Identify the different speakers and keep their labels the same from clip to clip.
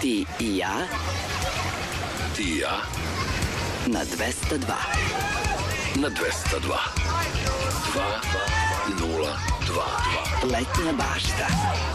Speaker 1: Ti i ja.
Speaker 2: Ti i ja.
Speaker 1: Na 202.
Speaker 2: Na 202. 202.
Speaker 1: Letnja bašta.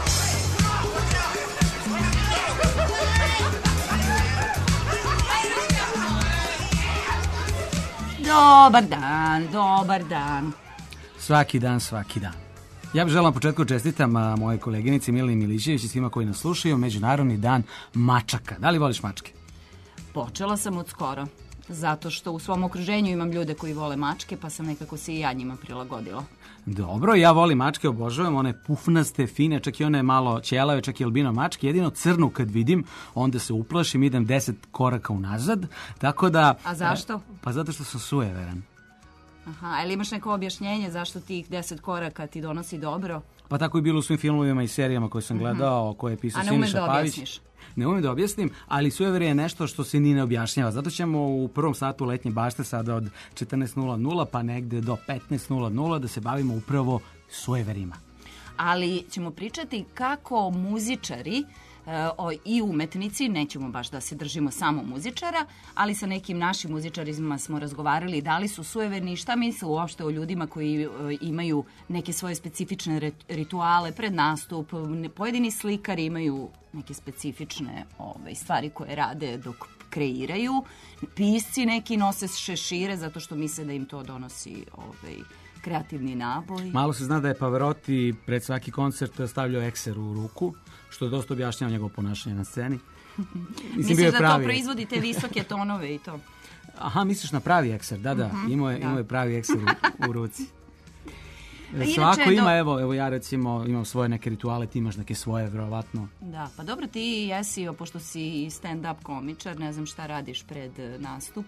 Speaker 3: Dobar dan, dobar dan.
Speaker 4: Svaki dan, svaki dan. Ja bih želeo na početku čestitam moje koleginici Milini Milićević i svima koji nas slušaju Međunarodni dan mačaka. Da li voliš mačke?
Speaker 3: Počela sam od skoro, zato što u svom okruženju imam ljude koji vole mačke, pa sam nekako se i ja njima prilagodila.
Speaker 4: Dobro, ja volim mačke, obožavam one pufnaste, fine, čak i one malo ćelave, čak i albino mačke. Jedino crnu kad vidim, onda se uplašim, idem 10 koraka unazad, tako da...
Speaker 3: A zašto?
Speaker 4: Pa zato što sam sujeveran.
Speaker 3: Aha, ali imaš neko objašnjenje zašto tih 10 koraka ti donosi dobro?
Speaker 4: Pa tako je bilo u svim filmovima i serijama koje sam gledao, koje je pisao Siniša Pavić.
Speaker 3: A ne umeš da objasniš?
Speaker 4: Ne umem da objasnim, ali sujeverje je nešto što se ni ne objašnjava. Zato ćemo u prvom satu letnje bašte sada od 14.00 pa negde do 15.00 da se bavimo upravo sujeverima.
Speaker 3: Ali ćemo pričati kako muzičari i umetnici, nećemo baš da se držimo samo muzičara, ali sa nekim našim muzičarima smo razgovarali da li su sujeverni i šta misle uopšte o ljudima koji imaju neke svoje specifične rituale pred nastup. Pojedini slikari imaju neke specifične stvari koje rade dok kreiraju. Pisci neki nose šešire zato što misle da im to donosi kreativni naboj.
Speaker 4: Malo se zna da je Pavarotti pred svaki koncert stavljao ekser u ruku, što dosta objašnjava njegovo ponašanje na sceni.
Speaker 3: Misliš da pravi. To proizvodi te visoke tonove i to?
Speaker 4: Aha, misliš na pravi ekser, da. Imao je pravi ekser u ruci. Svako ima, evo ja recimo imam svoje neke rituale, ti imaš neke svoje, verovatno.
Speaker 3: Da, pa dobro, ti jesi, pošto si stand-up komičar, ne znam šta radiš pred nastup.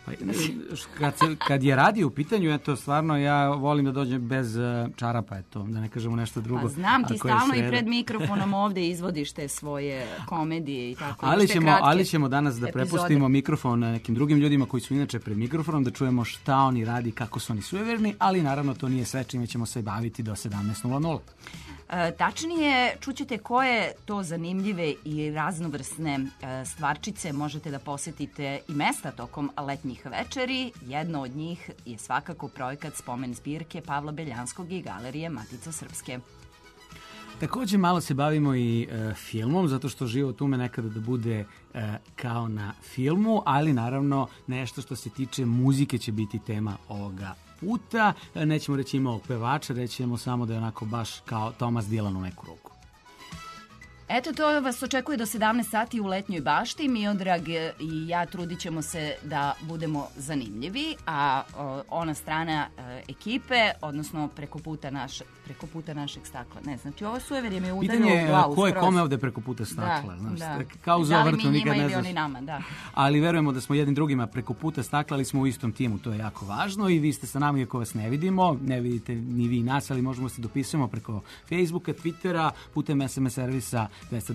Speaker 4: Kad je radio u pitanju, eto, stvarno ja volim da dođem bez čarapa, eto, da ne kažemo nešto drugo.
Speaker 3: Pa znam, ti stalno i pred mikrofonom ovde izvodiš te svoje komedije i tako.
Speaker 4: Ali ćemo danas da prepustimo mikrofon nekim drugim ljudima koji su inače pred mikrofonom, da čujemo šta oni radi, kako su oni sujeverni, ali naravno to nije sve, čime ćemo se baviti do 17.00.
Speaker 3: Tačnije, čućete koje to zanimljive i raznovrsne stvarčice možete da posetite i mesta tokom letnjih večeri. Jedno od njih je svakako projekat Spomen zbirke Pavla Beljanskog i Galerije Matica Srpske.
Speaker 4: Također malo se bavimo i filmom, zato što život ume nekada da bude kao na filmu, ali naravno nešto što se tiče muzike će biti tema ovoga puta. Nećemo reći ima ovog pevača, rećemo samo da je onako baš kao Thomas Dylan u neku ruku.
Speaker 3: Eto, to vas očekuje do 17 sati u letnjoj bašti. Miodrag i ja trudit ćemo se da budemo zanimljivi, a ona strana ekipe, odnosno preko puta našeg stakla. Ne, znači ovo sujeverje mi je udarilo u glavu.
Speaker 4: Pitanje ko je kome ovde preko puta stakla. Kao u Zovrtu, nikad ne znaš.
Speaker 3: Nama, da.
Speaker 4: Ali verujemo da smo jednim drugima preko puta stakla, ali smo u istom timu, to je jako važno i vi ste sa nama iako vas ne vidimo, ne vidite ni vi nas, ali možemo se dopisujemo preko Facebooka, Twittera, putem SMS servisa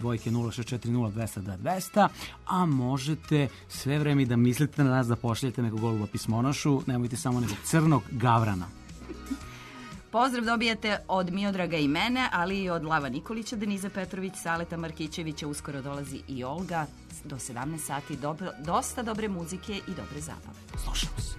Speaker 4: 202-064-0-200-200, a možete sve vreme da mislite na nas da pošaljete nekog goluba pismonošu, nemojte samo nekog crnog gavrana.
Speaker 3: Pozdrav dobijete od Miodraga i mene, ali i od Lava Nikolića, Deniza Petrović, Saleta Markićevića, uskoro dolazi i Olga. Do 17 sati dosta dobre muzike i dobre zabave.
Speaker 4: Slušamo se.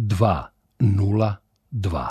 Speaker 2: 202.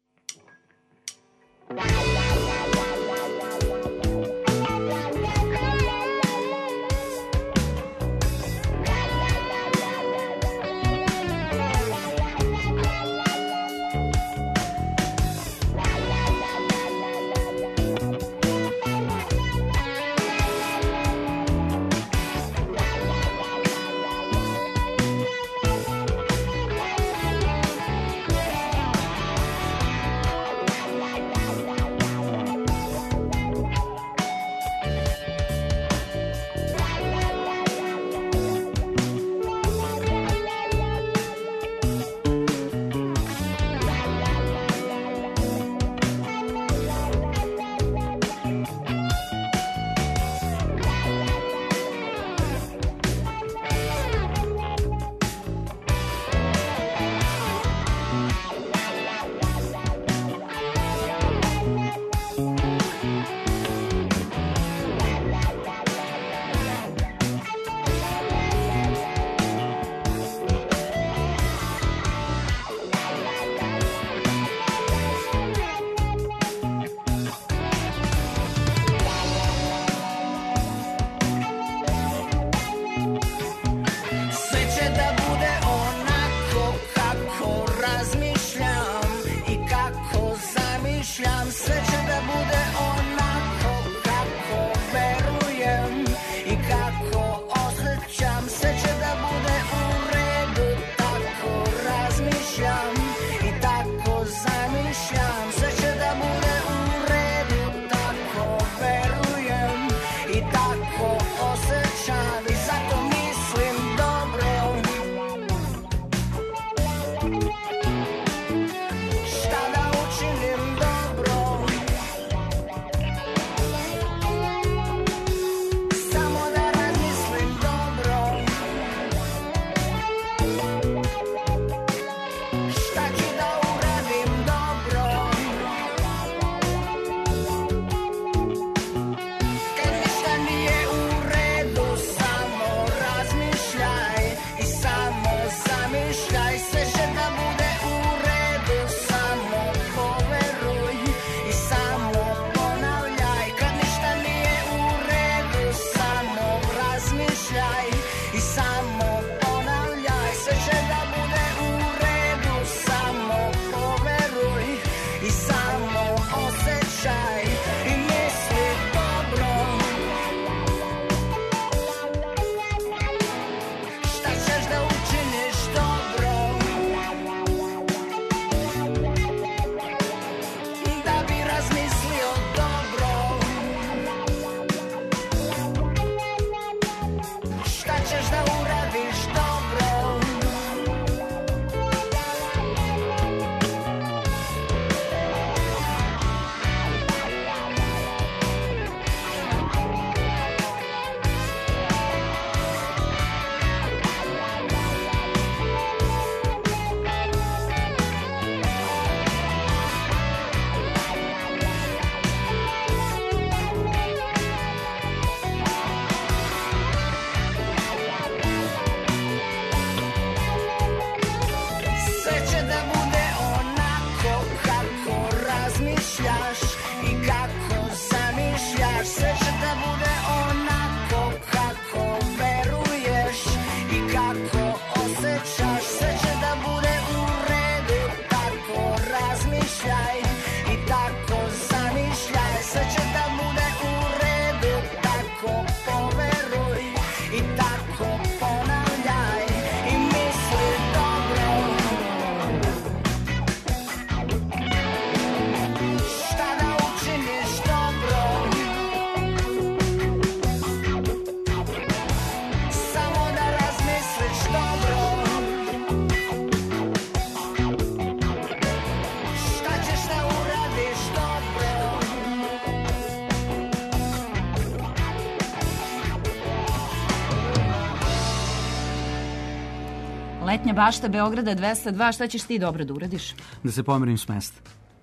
Speaker 3: Letnja bašta Beograda 202, šta ćeš ti dobro da uradiš?
Speaker 4: Da se pomerim s mesta.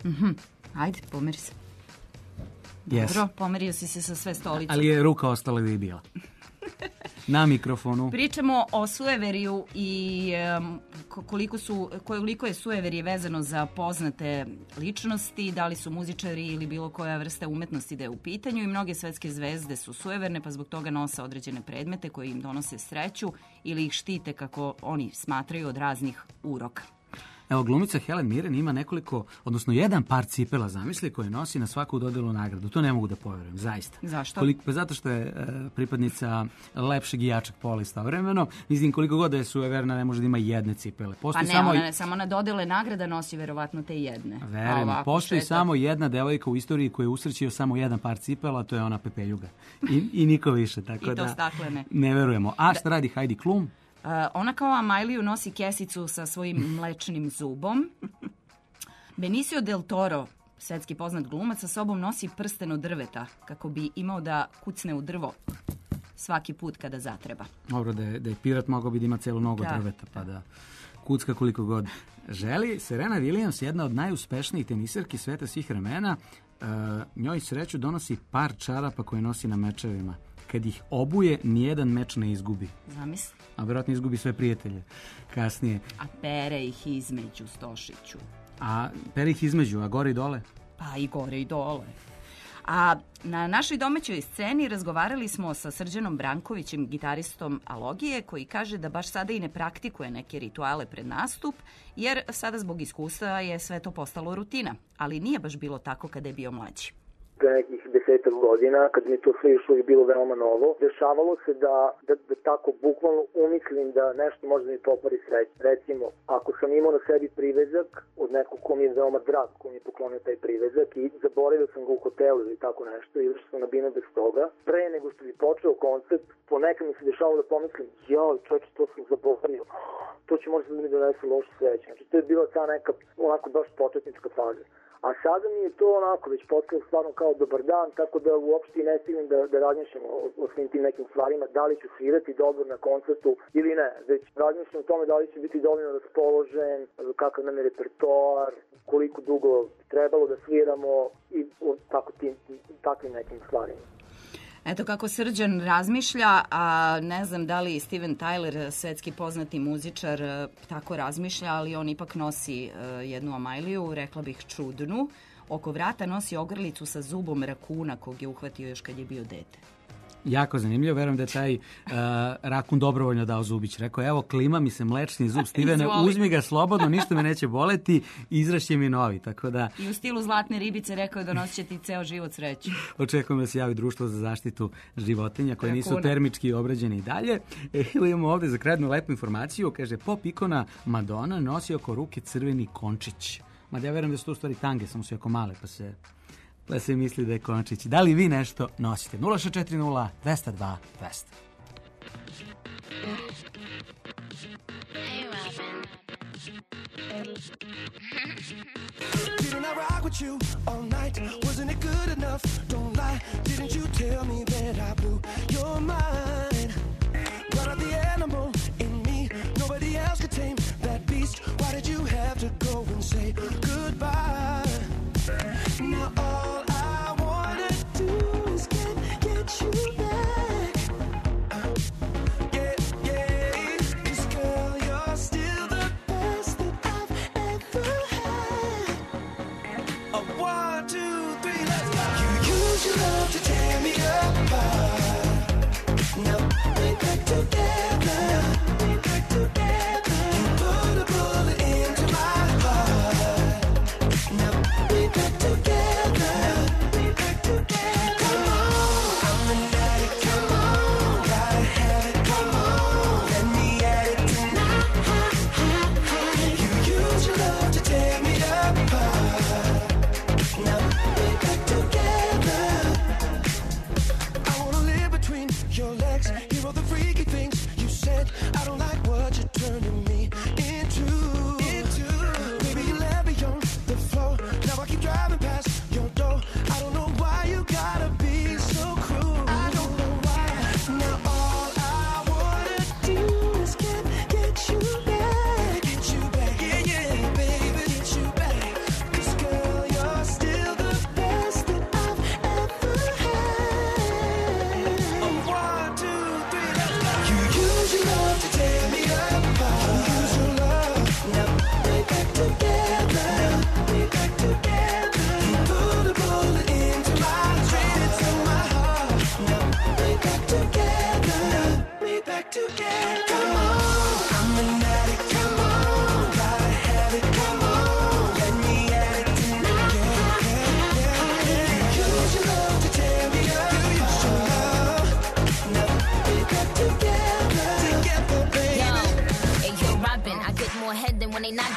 Speaker 3: Ajde, pomeri se.
Speaker 4: Yes.
Speaker 3: Dobro, pomerio si se sa sve stolice.
Speaker 4: Ali je ruka ostala gde je bila. Na mikrofonu.
Speaker 3: Pričamo o sueveriju i koliko je sueverije vezano za poznate ličnosti, da li su muzičari ili bilo koja vrsta umetnosti da je u pitanju, i mnoge svetske zvezde su sueverne, pa zbog toga nose određene predmete koji im donose sreću ili ih štite, kako oni smatraju, od raznih uroka.
Speaker 4: Evo, glumica Helen Mirren ima nekoliko, odnosno jedan par cipela, zamisli, koje nosi na svaku dodelu nagradu. To ne mogu da poverujem, zaista.
Speaker 3: Zašto?
Speaker 4: Pa zato što je pripadnica lepšeg i jačeg pola istovremeno. Mislim, koliko god da je sueverna, ne može da ima jedne cipele. Postoji
Speaker 3: ona samo na dodele nagrada nosi verovatno te jedne.
Speaker 4: Verujem, postoji samo jedna devojka u istoriji koja je usrećio samo jedan par cipela, to je ona Pepeljuga. I niko više, tako
Speaker 3: I to staklene.
Speaker 4: Ne verujemo. A šta radi Heidi Klum?
Speaker 3: Ona kao Amaliju nosi kesicu sa svojim mlečnim zubom. Benicio del Toro, svetski poznat glumac, sa sobom nosi prsten od drveta kako bi imao da kucne u drvo svaki put kada zatreba.
Speaker 4: Dobro, da je pirat, mogao bi da ima celu nogu drveta, pa da kucka koliko god želi. Serena Williams, jedna od najuspešnijih tenisarki sveta svih vremena, njoj sreću donosi par čarapa koje nosi na mečevima. Kad ih obuje, nijedan meč ne izgubi.
Speaker 3: Zamisli.
Speaker 4: A vjerojatno izgubi sve prijatelje kasnije.
Speaker 3: A pere ih između, Stošiću.
Speaker 4: A pere ih između, a gore i dole?
Speaker 3: Pa i gore i dole. A na našoj domaćoj sceni razgovarali smo sa Srđanom Brankovićem, gitaristom Alogije, koji kaže da baš sada i ne praktikuje neke rituale pred nastup, jer sada zbog iskustva je sve to postalo rutina. Ali nije baš bilo tako kada je bio mlađi.
Speaker 5: Pre nekih 10 godina, kad mi to sve išlo je bilo veoma novo, dešavalo se da tako bukvalno umislim da nešto može da mi pokvari sreću. Recimo, ako sam imao na sebi privezak od nekog ko mi je veoma drag, ko mi je poklonio taj privezak i zaboravio sam ga u hotelu ili tako nešto, ili što sam na binu bez toga, pre nego što bi počeo koncert, ponekad mi se dešavalo da pomislim, joj, čovječe, to sam zaboravio, to će možda da mi donese lošu sreću. Znači, to je bila ta neka, onako baš početnička faza. A sada mi je to onako već postalo stvarno kao dobar dan, tako da uopšte ne stignem da razmišljam o svim tim nekim stvarima, da li ću svirati dobro na koncertu ili ne. Već razmišljam o tome da li ću biti dovoljno raspoložen, kakav nam je repertoar, koliko dugo trebalo da sviramo i takvim nekim stvarima.
Speaker 3: Eto kako Srđan razmišlja, a ne znam da li Steven Tyler, svetski poznati muzičar, tako razmišlja, ali on ipak nosi jednu Amaliju, rekla bih čudnu. Oko vrata nosi ogrlicu sa zubom rakuna kog je uhvatio još kad je bio dete.
Speaker 4: Jako zanimljivo, verujem da je taj rakun dobrovoljno dao zubić. Rekao, evo, klima mi se mlečni zub, Stivene, uzmi ga slobodno, ništa me neće boleti, izrašće mi novi, tako da...
Speaker 3: I u stilu zlatne ribice rekao je da nosit će ti ceo život sreću.
Speaker 4: Očekujem da se javi društvo za zaštitu životinja koje nisu termički obrađene i dalje. Imamo ovde za kraj jednu lepu informaciju, kaže, pop ikona Madonna nosi oko ruke crveni končić. Mada ja verujem da su to u stvari tange, samo su jako male, pa se misli da je končić. Da li vi nešto nosite? 0640 202 200.
Speaker 6: Didn't I rock with you all night? Wasn't it good enough? Don't lie. Didn't you tell me that I blew your mind? Brought out the animal in me. Nobody else could tame that beast. Why did you have to go and say goodbye? Now all I wanna do is get you back. Yeah, 'cause girl, you're still the best that I've ever had. A 1, 2, 3, let's go. You use your love to tear me apart. Now we're back together. We're back together. You put a bullet into my heart.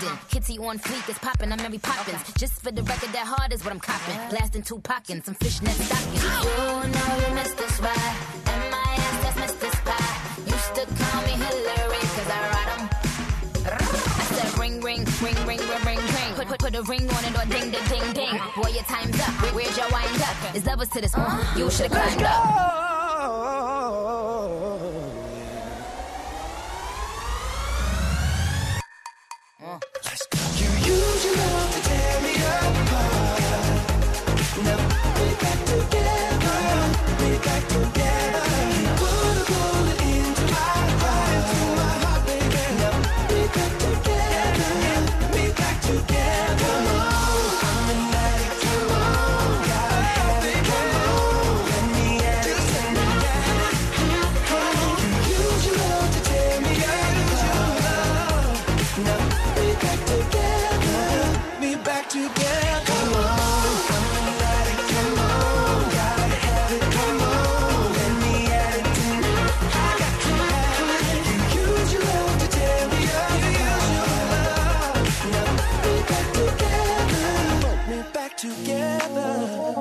Speaker 7: poppin'. Kitty on fleek is poppin'. I'm Mary Poppins. Just for the record, that hard is what I'm coppin'. Blasting two pockets, some fishnet stockings. You know you missed this ride. M.I.S. that's Mr. Spy. Used to call me Hillary, cause I ride 'em. I said ring, ring, ring, ring, ring, ring, ring. Put a ring on it or ding, ding, ding, ding. Boy, your time's up. Where's your wind up? There's levels to this one. You should've climbed up.
Speaker 6: You use your love to tear me apart. Now we're back together. We're back together. You put a bullet into my heart, baby. Now we're back together. We're back together. I'm an addict. Come on, gotta have it. Come on, let me at it. You use your love to tear me apart. Now we're back together. We're back together. Come on, I'm an addict. Come on, gotta have it. Come on, let me at it tonight. I got to have it. You use your love to tear me apart. Now we're back together. We're back together.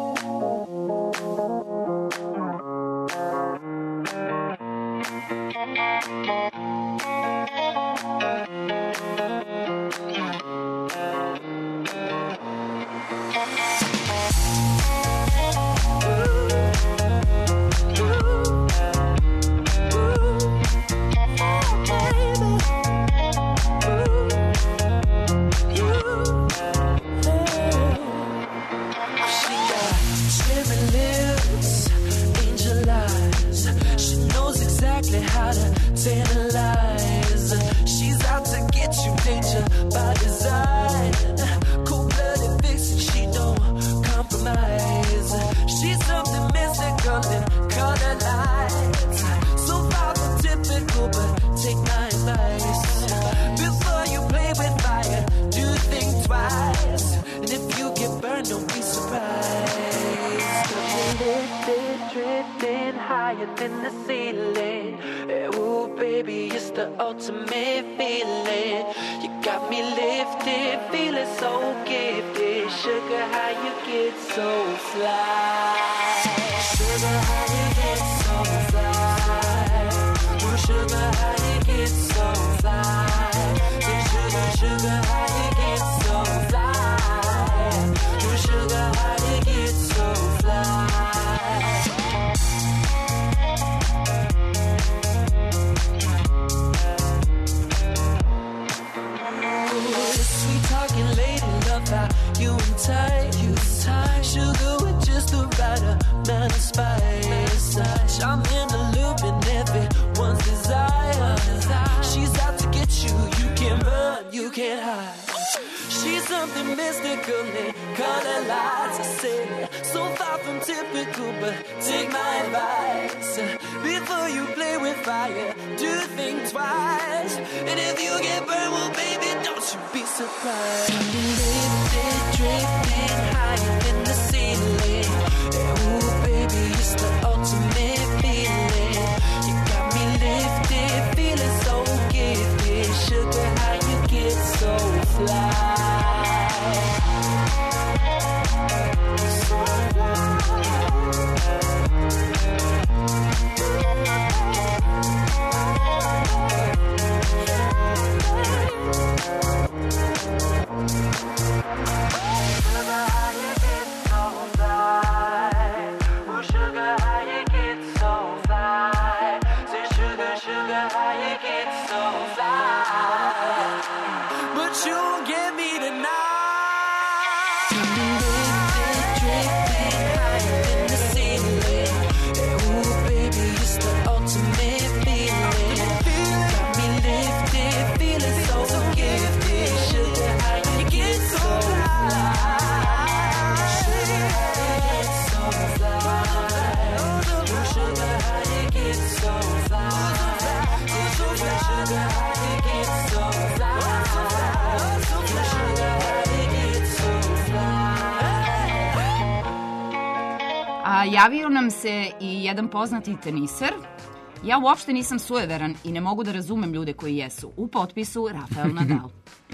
Speaker 6: She got cherry lips, angel eyes. She knows exactly how to tantalize. She's out to get you, danger by design. Cold-blooded vixen, she don't compromise. She's something mystical in color lights. So far from typical, but take my advice. Before you play with fire, do think twice. And if you get burned, don't be surprised. Lifted, drifting higher than the ceiling. Ooh, baby, it's the ultimate feeling. You got me lifted, feeling so gifted. Sugar, how you get so fly? Sugar, how you get so fly? Ooh, sugar, how you get so fly? Sugar, sugar, how you get so fly? Ooh, sugar, how you get so fly? Sweet talking lady, love how you and tight. Sugar with just the right amount of spice. I'm in the loop and everyone's desire. She's out to get you, you can't run, you can't hide. She's something mystical in color lights. I say, so far from typical, but take my advice. Before you play with fire, do think twice. And if you get burned, well, baby, don't you be surprised. Lifted, drifting higher than the ceiling. Ooh, baby, it's the ultimate feeling. You got me lifted, feeling so gifted. Sugar, how you get so fly? So
Speaker 3: Javio nam se i jedan poznati teniser. Ja uopšte nisam sujeveran i ne mogu da razumem ljude koji jesu. U potpisu Rafael Nadal.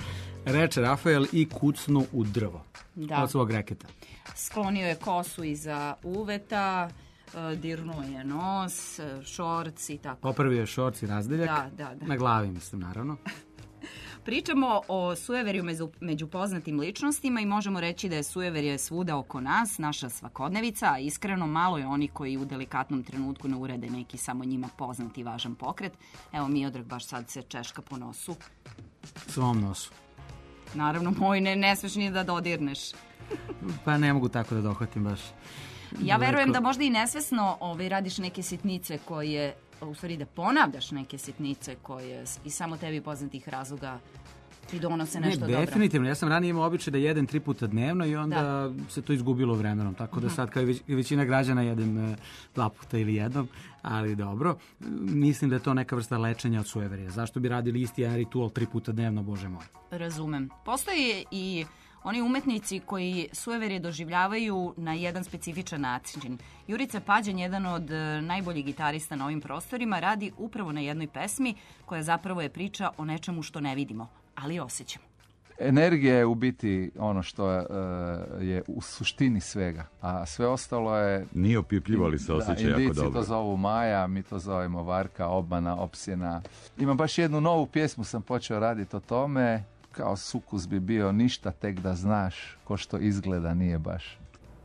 Speaker 4: reče Rafael i kucnu u drvo.
Speaker 3: Da.
Speaker 4: Od svog reketa.
Speaker 3: Sklonio je kosu iza uveta, dirnuo je nos, šorc i tako.
Speaker 4: Popravio je šorc i razdeljak.
Speaker 3: Da.
Speaker 4: Na glavi, mislim, naravno.
Speaker 3: Pričamo o sujeverju među poznatim ličnostima i možemo reći da je sujeverje svuda oko nas, naša svakodnevica, a iskreno malo je oni koji u delikatnom trenutku ne urede neki samo njima poznati i važan pokret. Evo, Miodrag baš sad se češka po nosu.
Speaker 4: Svom nosu.
Speaker 3: Naravno, moj ne smeš ni da dodirneš.
Speaker 4: Pa ne mogu tako da dohvatim baš.
Speaker 3: Ja verujem da možda i nesvesno radiš neke sitnice koje, u stvari da ponavljaš neke sitnice koje iz samo tebi poznatih razloga ti donose nešto dobro.
Speaker 4: Ne, definitivno. Ja sam ranije imao običaj da jedem 3 puta dnevno i onda se to izgubilo vremenom. Tako da sad kao i većina građana jedem 2 puta ili jednom, ali dobro. Mislim da je to neka vrsta lečenja od sujeverja. Zašto bi radili isti jedan ritual 3 puta dnevno, bože moj?
Speaker 3: Razumem. Postoji i oni umetnici koji sujeverje doživljavaju na jedan specifičan način. Jurica Pađan, jedan od najboljih gitarista na ovim prostorima, radi upravo na jednoj pesmi koja zapravo je priča o nečemu što ne vidimo, ali osjećamo.
Speaker 8: Energija je u biti ono što je u suštini svega, a sve ostalo je...
Speaker 9: Nije opipljivo, ali se osjeća jako dobro.
Speaker 8: Indici to zovu maja, mi to zovemo varka, obmana, opsjena. Imam baš jednu novu pjesmu, sam počeo raditi o tome. Kao sukus bi bio ništa tek da znaš, ko što izgleda nije baš.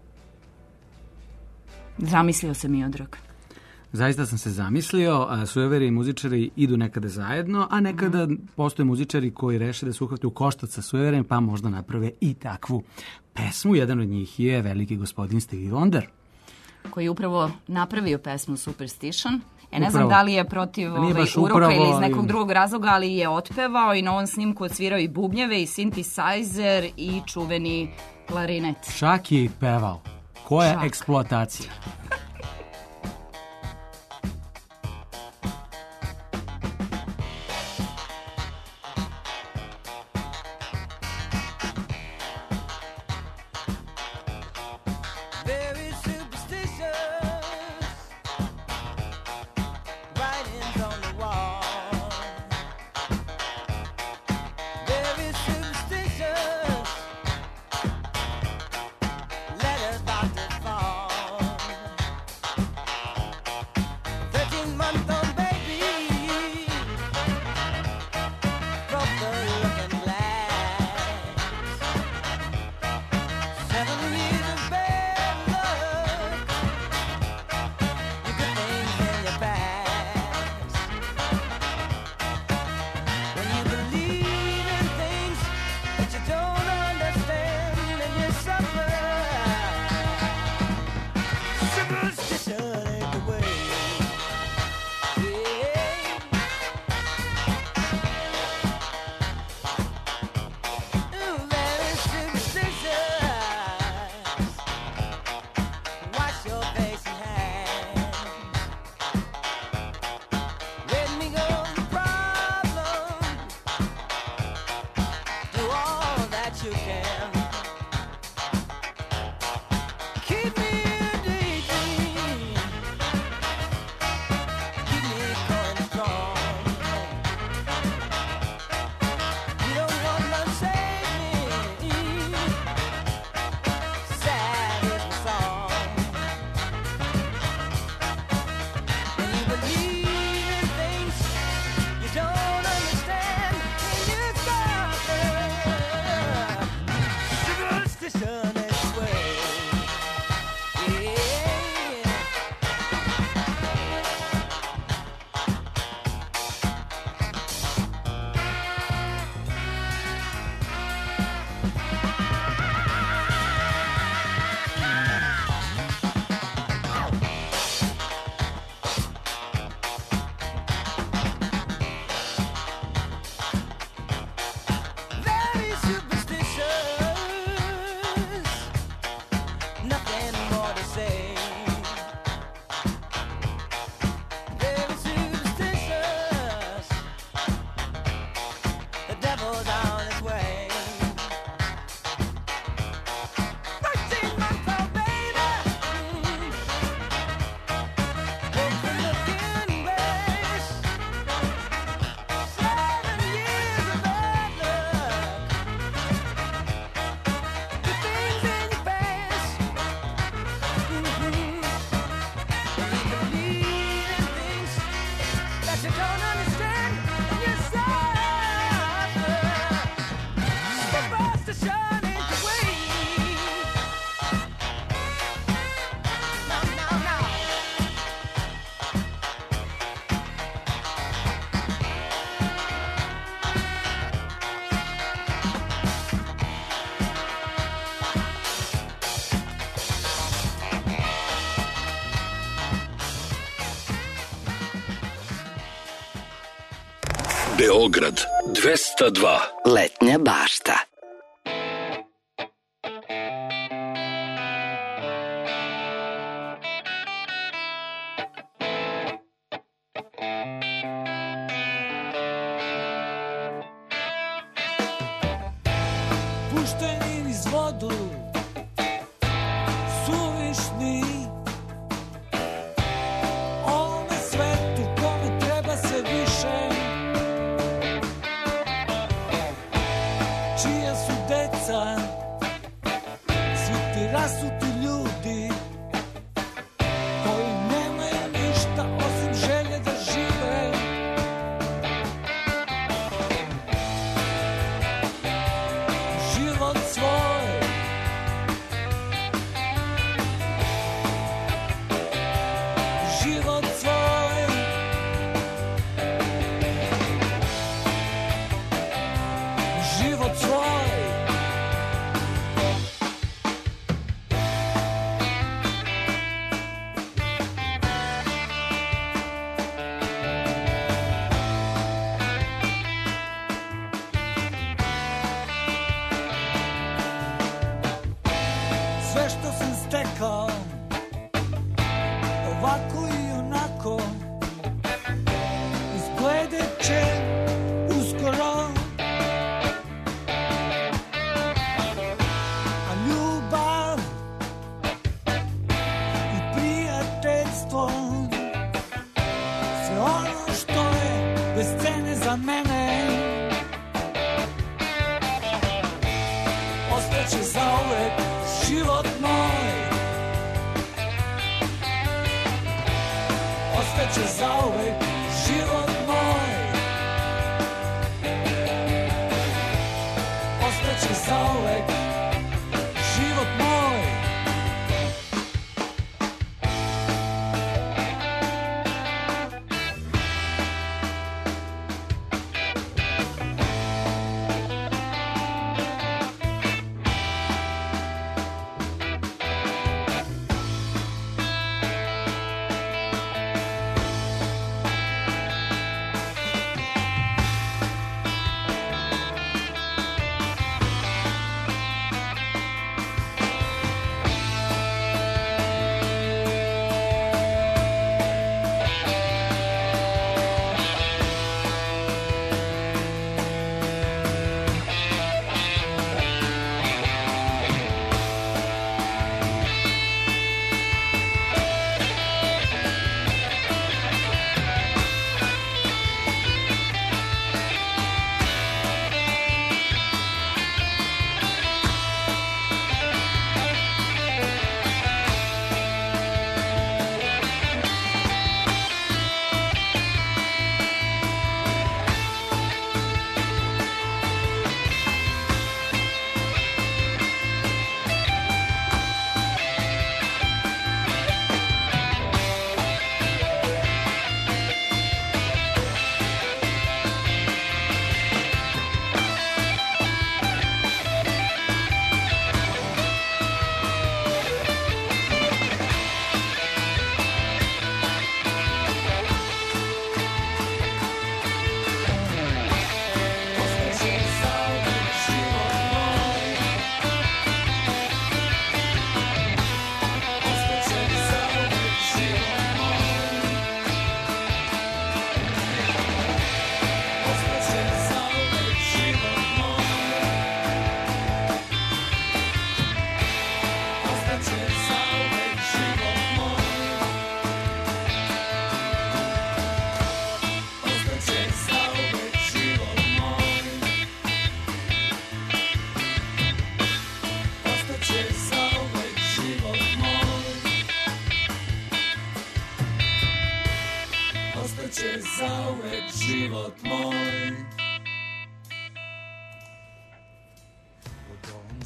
Speaker 3: Zamislio se Miodrag.
Speaker 4: Zaista sam se zamislio, sujeveri i muzičari idu nekada zajedno, a nekada postoje muzičari koji reše da se uhvate u koštac sa sujeverem, pa možda naprave i takvu pesmu. Jedan od njih je veliki gospodin Stevie Wonder.
Speaker 3: Koji je upravo napravio pesmu Superstition. Ne znam da li je protiv uroka
Speaker 4: upravo,
Speaker 3: ili iz nekog drugog razloga, ali je otpevao i na ovom snimku odsvirao i bubnjeve i synthesizer i čuveni klarinet.
Speaker 4: Čak je i pevao. Koja eksploatacija?
Speaker 6: to shine its way. No, no, no.
Speaker 2: Beograd 202.
Speaker 1: Letnja bašta.
Speaker 6: Pušteni niz vodu, suvišni, ovome svetu kome treba se više, čija su deca, svi ti rasuti ljudi, koji nemaju ništa osim želje da žive. Život svoj život svoj život svoj sve što sam stekao ovako i onako izgledat će uskoro, a ljubav i prijateljstvo, sve ono što je bez cene za mene, ostaće zauvek život moj, ostaće zauvek život moj, ostaće zauvek život moj.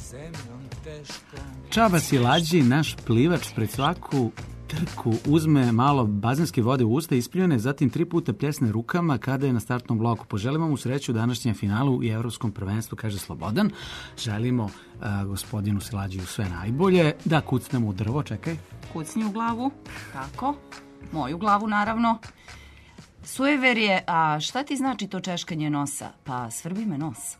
Speaker 4: Čaba Silađi, naš plivač, pred svaku trku uzme malo bazenske vode u usta, ispljune, zatim 3 puta pljesne rukama kada je na startnom bloku. Poželimo mu sreću u današnjem finalu i evropskom prvenstvu, kaže Slobodan. Želimo gospodinu Silađiju sve najbolje. Da kucnemo u drvo, čekaj.
Speaker 3: Kucni u glavu, tako. Moju glavu, naravno. Sujeverje, a šta ti znači to češkanje nosa? Pa svrbi me nos.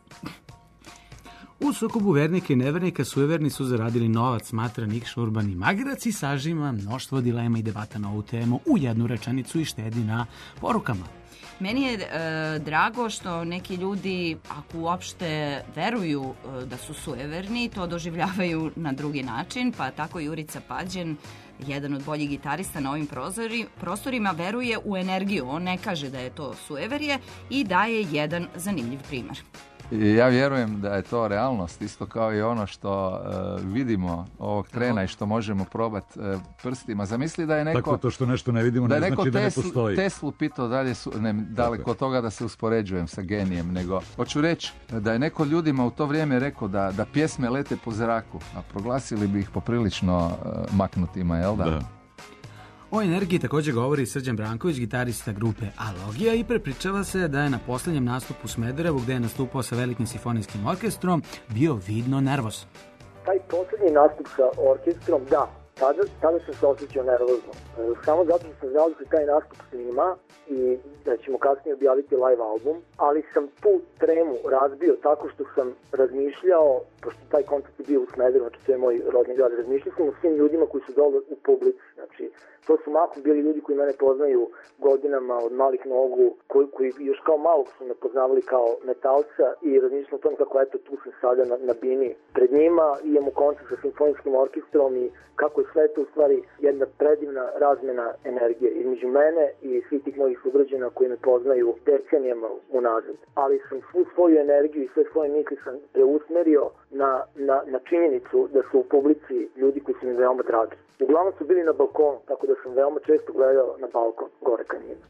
Speaker 4: U sukobu vernika i nevernika sujeverni su zaradili novac, smatra Nikša Urban i Magarac i sažima mnoštvo dilema i debata na ovu temu u jednu rečenicu i štedi na porukama.
Speaker 3: Meni je drago što neki ljudi, ako uopšte veruju da su sujeverni, to doživljavaju na drugi način, pa tako Jurica Pađen, jedan od boljih gitarista na ovim prostorima, veruje u energiju. On ne kaže da je to sujeverje i daje jedan zanimljiv primjer.
Speaker 8: Ja vjerujem da je to realnost, isto kao i ono što vidimo ovog trena i što možemo probati prstima. Zamisli da je neko...
Speaker 9: Tako to što nešto ne vidimo ne znači da ne postoji.
Speaker 8: Teslu pitao daleko od toga da se uspoređujem sa genijem, nego hoću reći da je neko ljudima u to vrijeme rekao da pjesme lete po zraku, a proglasili bi ih poprilično maknutima, jel da?
Speaker 9: Da.
Speaker 4: O energiji također govori Srđan Branković, gitarista grupe Alogija, i prepričava se da je na posljednjem nastupu u Smederevu, gdje je nastupao sa velikim simfonijskim orkestrom, bio vidno nervozan.
Speaker 5: Taj posljednji nastup sa orkestrom, da, tada sam se osjećao nervozno. Samo zato što sam znao da se taj nastup snima i da ćemo kasnije objaviti live album, ali sam tu tremu razbio tako što sam razmišljao, pošto taj koncert je bio u Smederevu, znači to je moj rodni grad, razmišljao sam o svim ljudima koji su dole u publici, znači to su mahom bili ljudi koji mene poznaju godinama od malih nogu, koji još kao malog su me poznavali kao metalca i razmišljam o tom kako eto tu sam sada na bini pred njima, imamo koncert sa simfonijskim orkestrom i kako je sve to u stvari jedna predivna razmena energije između mene i svih tih mojih sugrađana koji me poznaju decenijama unazad. Ali sam svu svoju energiju i sve svoje misli sam preusmerio na činjenicu da su u publici ljudi koji su mi veoma dragi. Uglavnom su bili na balkonu, tako da sam veoma često gledao na balkon gore ka njima.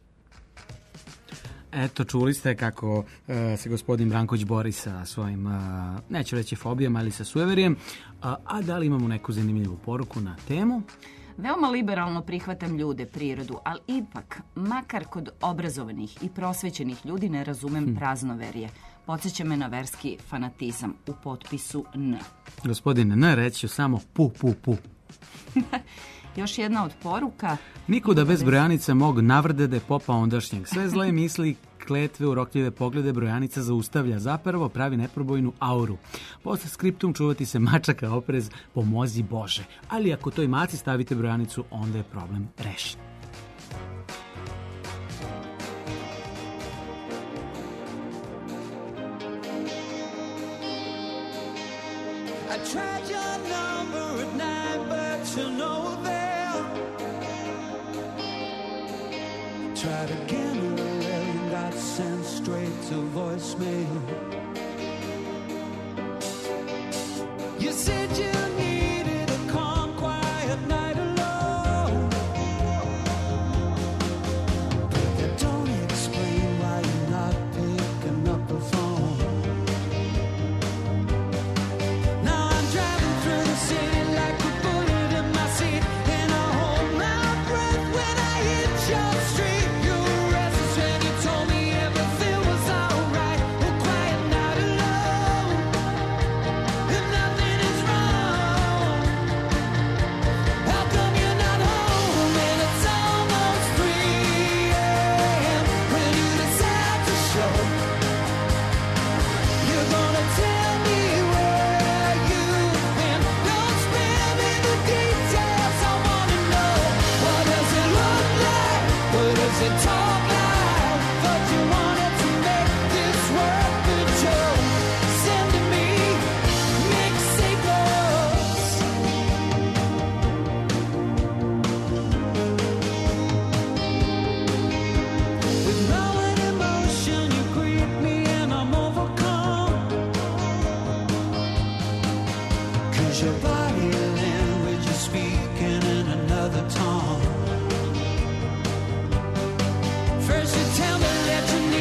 Speaker 4: Eto, čuli ste kako se gospodin Branković bori sa svojim, neću reći fobijama, ali sa sujeverjem. A da li imamo neku zanimljivu poruku na temu?
Speaker 3: Veoma liberalno prihvatam ljude, prirodu, ali ipak, makar kod obrazovanih i prosvećenih ljudi ne razumem praznoverje. Podsjeća me na verski fanatizam u potpisu N.
Speaker 4: Gospodine N, reći samo pu.
Speaker 3: Još jedna od poruka.
Speaker 4: Nikuda bez brojanica mog navrdede popa ondašnjeg. Sve zle misli, kletve, urokljive poglede brojanica zaustavlja. Zapravo pravi neprobojnu auru. Posle skriptum čuvati se mačaka, oprez, pomozi Bože. Ali ako toj maci stavite brojanicu, onda je problem rešen.
Speaker 6: Tried again and got sent straight to voicemail. You said you needed a calm, quiet night alone. But that don't explain why you're not picking up the phone. Now I'm driving through the city like a bullet in my seat, and I hold my breath when I hit your street.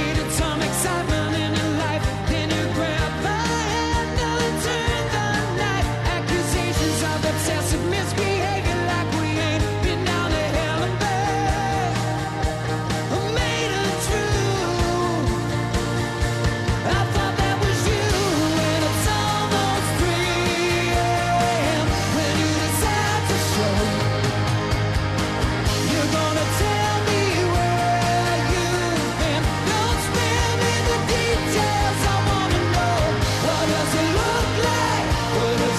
Speaker 6: Excitement in your life, then you grab my hand and turn the night.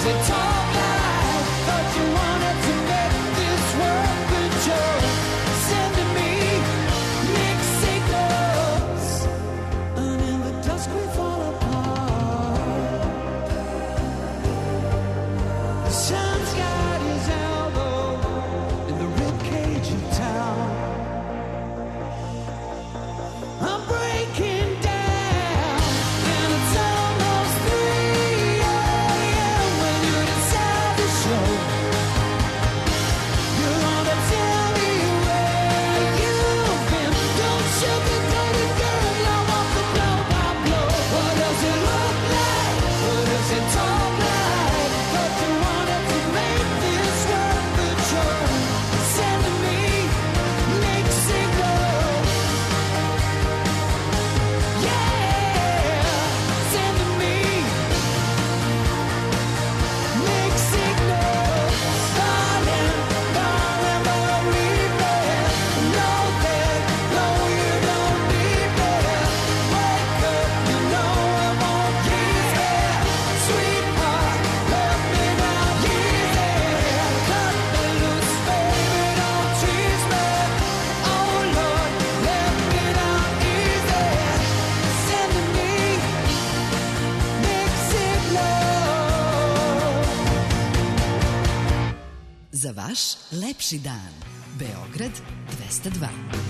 Speaker 1: Za vaš lepši dan. Beograd 202.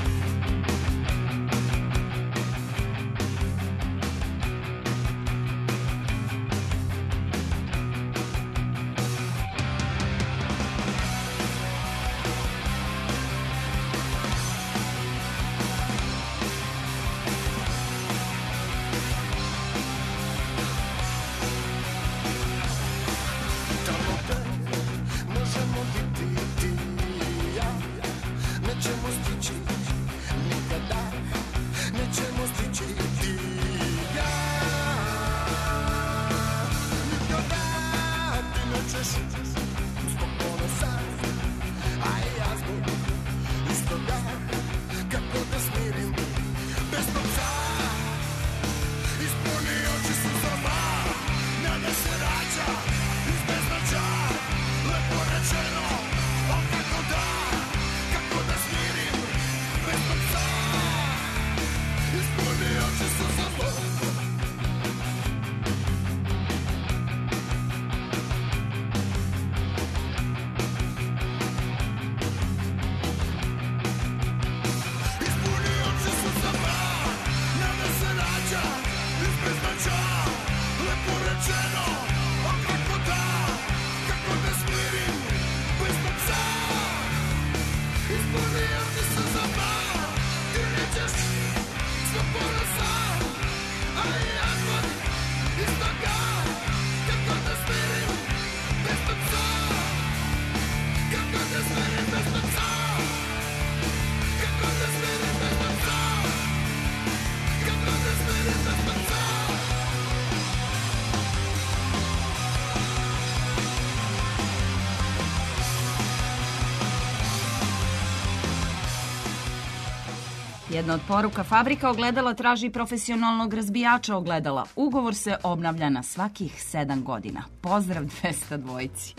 Speaker 3: Jedna od poruka: fabrika ogledala traži profesionalnog razbijača ogledala. Ugovor se obnavlja na svakih 7 godina. Pozdrav 202.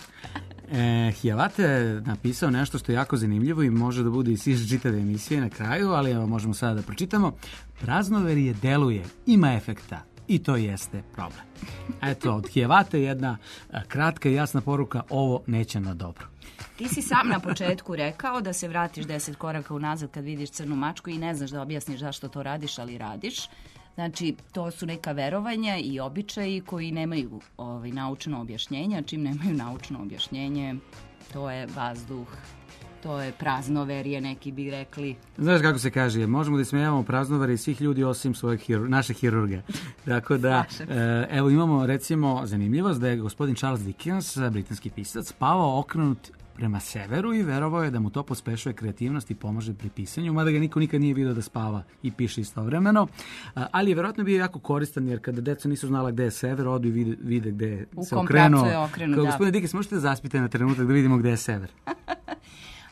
Speaker 4: Hijavate je napisao nešto što je jako zanimljivo i može da bude i siž čitave emisije na kraju, ali evo možemo sada da pročitamo. Praznoverje deluje, ima efekta i to jeste problem. Eto, od Hijavate jedna kratka i jasna poruka: ovo neće na dobro.
Speaker 3: Ti si sam na početku rekao da se vratiš 10 koraka unazad kad vidiš crnu mačku i ne znaš da objasniš zašto to radiš, ali radiš. Znači, to su neka verovanja i običaji koji nemaju naučno objašnjenje, a čim nemaju naučno objašnjenje, to je vazduh, to je praznoverje, neki bi rekli.
Speaker 4: Znaš kako se kaže, možemo da ismejavamo praznoverje svih ljudi osim naših hirurga. Dakle da, evo imamo recimo zanimljivost da je gospodin Charles Dickens, britanski pisac, spavao okrenut prema severu i verovao je da mu to pospešuje kreativnost i pomaže pri pisanju, mada ga niko nikad nije vidio da spava i piše istovremeno. Ali je verovatno bio jako koristan, jer kada deca nisu znala gde je sever, odu i vide gde se okrenuo.
Speaker 3: U kom pravcu je okrenut, da.
Speaker 4: Gospodine Dickens, možete da zaspite na trenutak da vidimo gde je sever?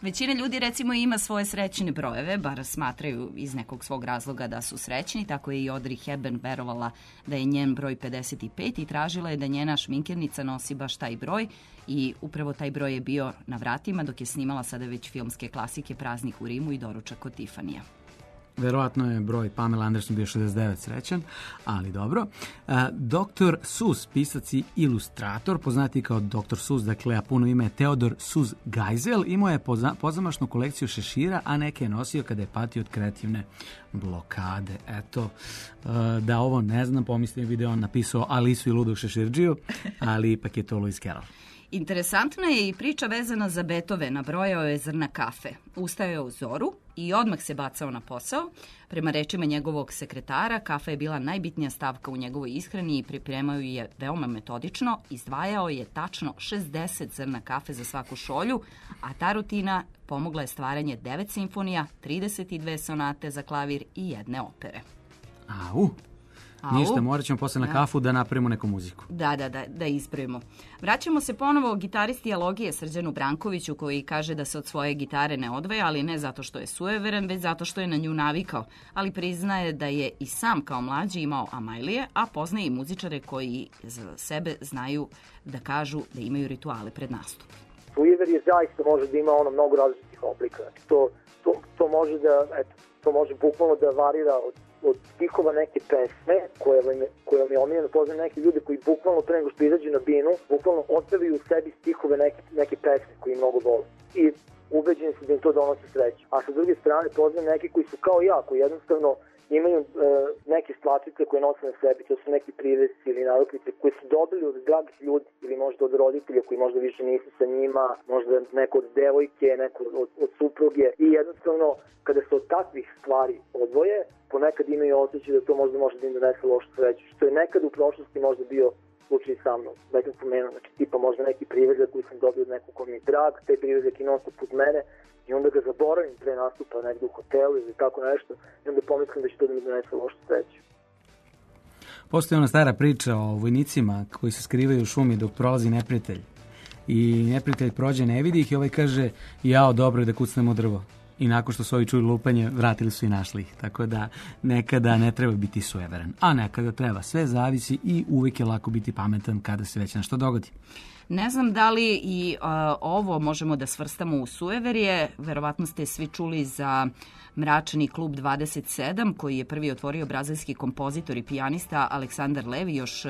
Speaker 3: Većina ljudi recimo ima svoje srećne brojeve, bar smatraju iz nekog svog razloga da su srećni, tako je i Audrey Hepburn verovala da je njen broj 55 i tražila je da njena šminkernica nosi baš taj broj i upravo taj broj je bio na vratima dok je snimala sada već filmske klasike Praznik u Rimu i Doručak kod Tifanija.
Speaker 4: Verovatno je broj Pamela Anderson bio 69 srećan, ali dobro. Dr. Seuss, pisac i ilustrator, poznati kao Dr. Seuss, dakle, a puno ime je Theodor Seuss Geisel, imao je pozamašnu kolekciju šešira, a neke je nosio kada je patio od kreativne blokade. Eto, da ovo ne znam, pomislim video on napisao Alisu i ludog šeširđiju, ali ipak je to Lewis Carroll.
Speaker 3: Interesantna je i priča vezana za Beethovena, brojao je zrna kafe. Ustao je u zoru i odmah se bacao na posao. Prema rečima njegovog sekretara, kafa je bila najbitnija stavka u njegovoj ishrani i pripremao ju je veoma metodično. Izdvajao je tačno 60 zrna kafe za svaku šolju, a ta rutina pomogla je stvaranje 9 simfonija, 32 sonate za klavir i jedne opere.
Speaker 4: Ništa, morat ćemo posle na kafu da napravimo neku muziku.
Speaker 3: Da ispravimo. Vraćamo se ponovo gitaristi Alogije Srđanu Brankoviću koji kaže da se od svoje gitare ne odvaja, ali ne zato što je sujeveran, već zato što je na nju navikao. Ali priznaje da je i sam kao mlađi imao amajlije, a poznaje i muzičare koji za sebe znaju da kažu da imaju rituale pred nastup.
Speaker 5: Sujever je zaista može da ima mnogo različitih oblika. To može da, to može bukvalno da varira od stihova neke pesme koja mi je omiljena, poznam neke ljude koji bukvalno pre nego što izađu na binu, bukvalno ostavljaju u sebi stihove neke pesme koji mnogo vole. I ubeđeni su da im to donosi sreću. A sa druge strane poznam neke koji su kao ja, koji jednostavno imaju neke stvačice koje nose na sebi, to su neki privesci ili narukvice koje su dobili od dragih ljudi ili možda od roditelja koji možda više nisu sa njima, možda neko od devojke, neko od supruge i jednostavno kada se od takvih stvari odvoje, ponekad imaju osjećaj da to možda može da im donese lošu sreću, što je nekad u prošlosti možda bio slučaj sa mnom. Već sam spomenuo, znači tipa možda neki privezak koji sam dobio od nekog ko mi je drag, taj privezak je non-stop put mene i onda ga zaboravim pre nastupa negdje u hotelu ili tako nešto i onda pomislim da će to da mi donese lošu sreću.
Speaker 4: Postoji ona stara priča o vojnicima koji se skrivaju u šumi dok prolazi neprijatelj i neprijatelj prođe, ne vidi ih i ovaj kaže jao, dobro je da kucnemo drvo. I nakon što su ovi čuli lupanje, vratili su i našli ih. Tako da nekada ne treba biti sujeveran, a nekada treba. Sve zavisi i uvijek je lako biti pametan kada se već nešto dogodi.
Speaker 3: Ne znam da li i ovo možemo da svrstamo u sujeverje. Verovatno ste svi čuli za Mračni klub 27, koji je prvi otvorio brazilski kompozitor i pijanista Aleksandar Levi još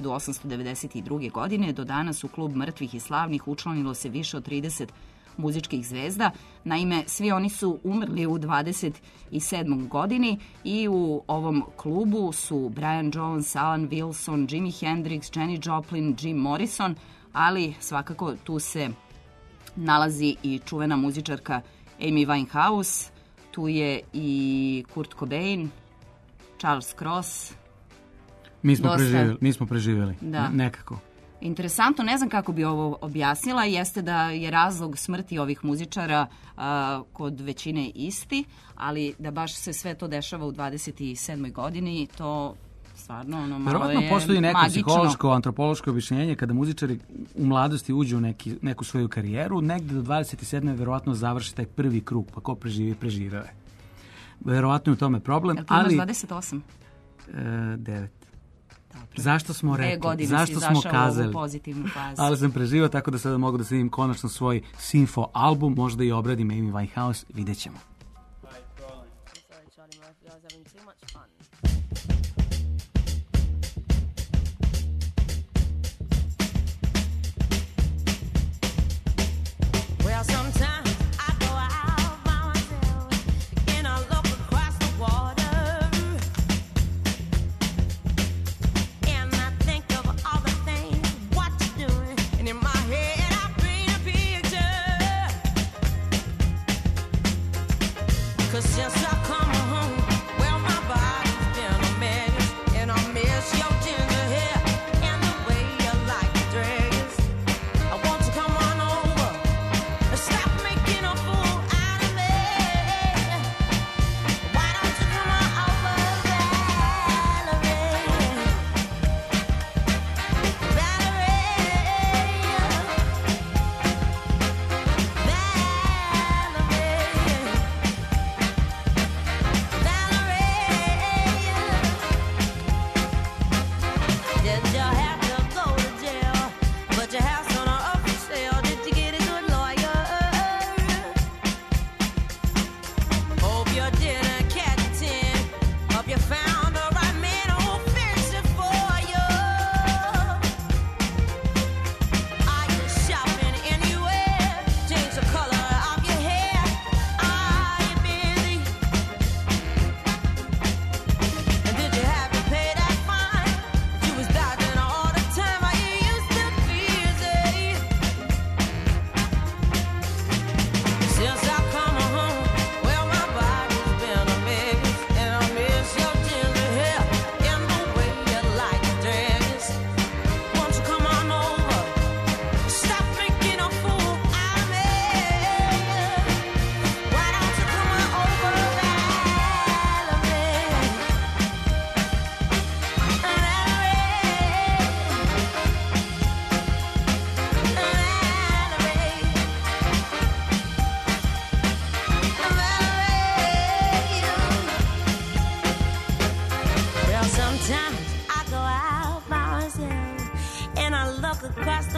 Speaker 3: 1892. godine. Do danas u klub mrtvih i slavnih učlanilo se više od 30 muzičkih zvezda. Naime, svi oni su umrli u 27. godini i u ovom klubu su Brian Jones, Alan Wilson, Jimi Hendrix, Janis Joplin, Jim Morrison, ali svakako tu se nalazi i čuvena muzičarka Amy Winehouse, tu je i Kurt Cobain, Charles Cross.
Speaker 4: Mi smo preživjeli.
Speaker 3: Da.
Speaker 4: Nekako.
Speaker 3: Interesantno, ne znam kako bi ovo objasnila, jeste da je razlog smrti ovih muzičara kod većine isti, ali da baš se sve to dešava u 27. godini, to stvarno malo je magično.
Speaker 4: Verovatno postoji neko psihološko, antropološko objašnjenje kada muzičari u mladosti uđu u neku svoju karijeru, negde do 27. verovatno završi taj prvi krug, pa ko preživeo je. Verovatno je u tome problem, ali...
Speaker 3: Jel ti imaš 28?
Speaker 4: 9. Zašto smo rekli,
Speaker 3: zašto
Speaker 4: smo kazali,
Speaker 3: ali
Speaker 4: sam preživao tako da sada mogu da snimim konačno svoj Sinfo album, možda i obradim Amy Winehouse, vidjet ćemo.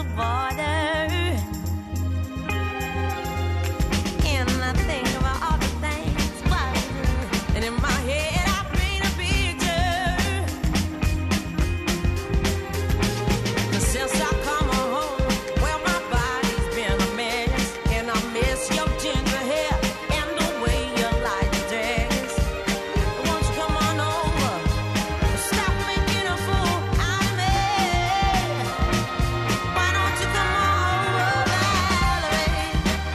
Speaker 10: the border. And I think about all the things flying through, and in my head I paint a picture. 'Cause since I come home, well, my body's been a mess, and I miss your ginger hair and the way you like to dress. Won't you come on over? Stop making a fool out of me. Why don't you come on over, Valerie?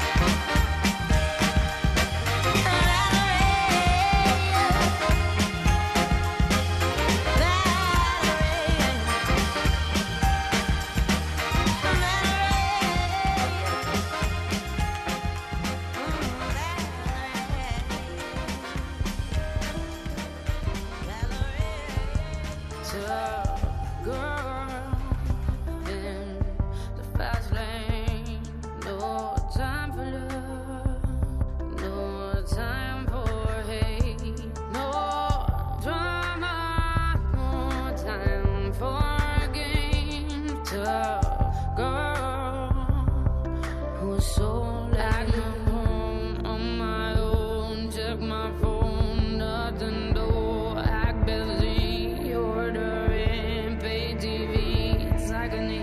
Speaker 10: Tough girl in the fast lane. No time for love, no time for hate, no drama, no time for games. Tough girl who's so like no home on my own. Check my phone, nothing do. Act busy, ordering, pay TV, it's agony.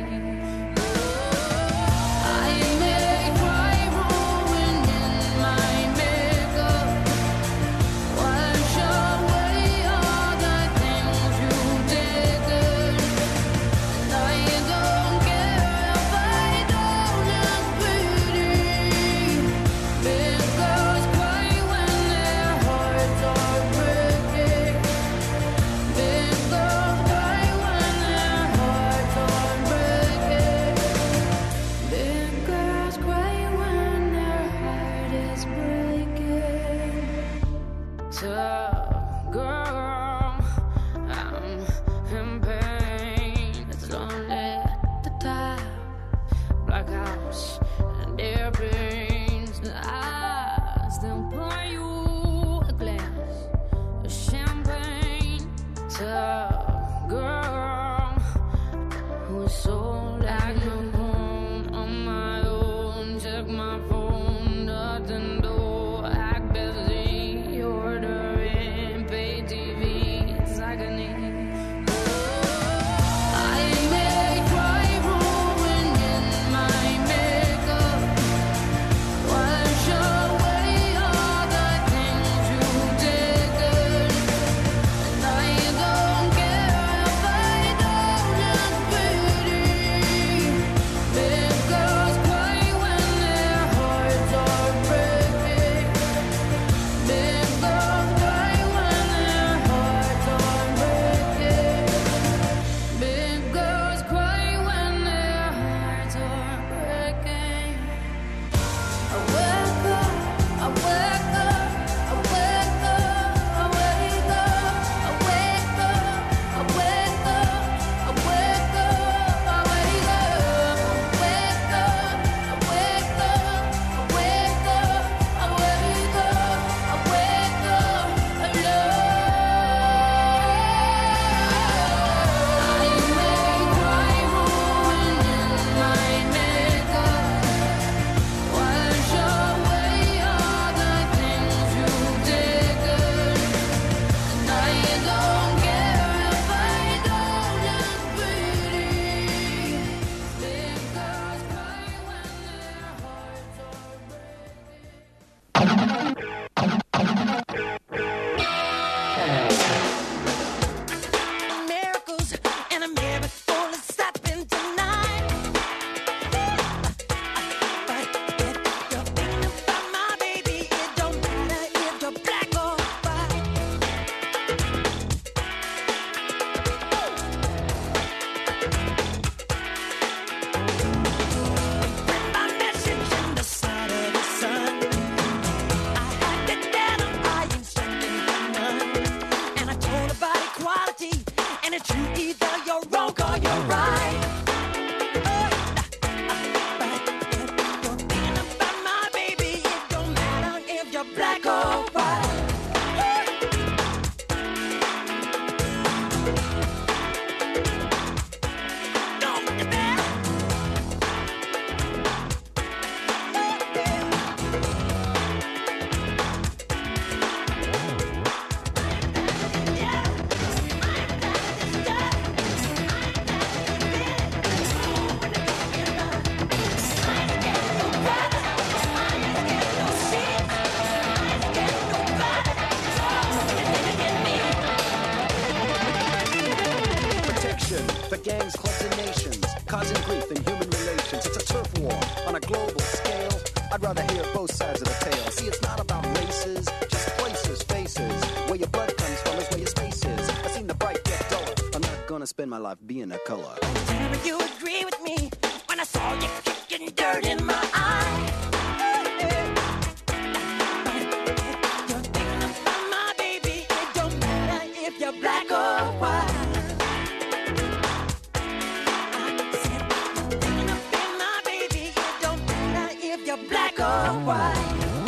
Speaker 10: I may cry rolling in my makeup, wash away all the things you did. And I don't care if I don't look pretty. Big girls cry when their hearts are breaking. Big girls cry when their hearts are breaking. Big girls cry when their heart is breaking. Tough girl, I'm in pain. It's lonely at the top. Black house and airplanes. I still pour you a glass of champagne. Tough girl who's so like no home on my own. Check my phone, nothing do. Act busy, ordering, pay TV, it's agony. I may cry rolling in my makeup,
Speaker 11: war on a global scale. I'd rather hear both sides of the tale. See, it's not about races, just places, faces. Where your blood comes from is where your space is. I've seen the bright get duller. I'm not gonna spend my life being a color.
Speaker 10: Would you agree with me when I saw you kicking dirt in my eye? You're thinking about my baby. It don't matter if you're black or white. Black or white.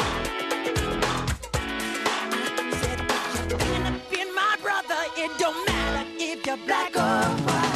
Speaker 10: I said, you're thinking of being my brother. It don't matter if you're black or white.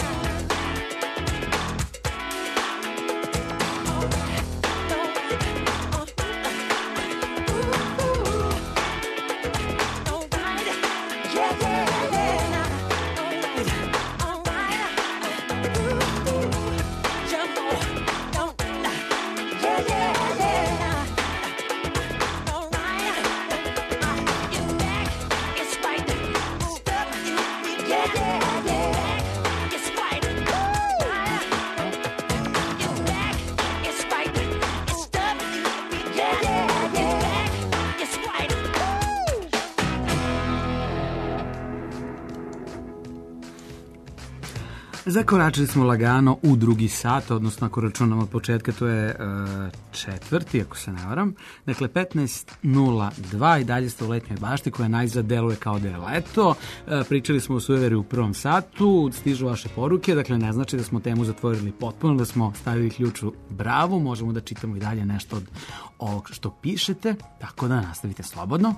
Speaker 4: Zakoračili smo lagano u drugi sat, odnosno ako računamo od početka, to je četvrti, ako se ne varam. Dakle, 15.02 i dalje ste u letnjoj bašti koja najzad deluje kao da je leto. Pričali smo o sujeveri u prvom satu, stižu vaše poruke, dakle ne znači da smo temu zatvorili potpuno, da smo stavili ključ u bravu, možemo da čitamo i dalje nešto od ovog što pišete, tako da nastavite slobodno.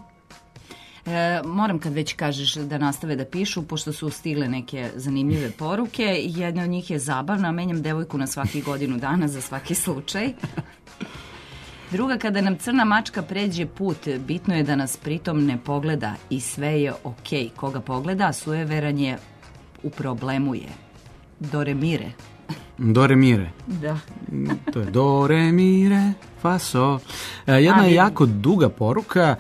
Speaker 3: Moram kad već kažeš da nastave da pišu, pošto su stigle neke zanimljive poruke. Jedna od njih je zabavna, menjam devojku na svaki godinu dana za svaki slučaj. Druga, kada nam crna mačka pređe put, bitno je da nas pritom ne pogleda i sve je okej. Koga pogleda, sujeveran je u problemu je. Do remire.
Speaker 4: Do remire.
Speaker 3: Da.
Speaker 4: To je do remire, fa sol. Jedna je jako duga poruka.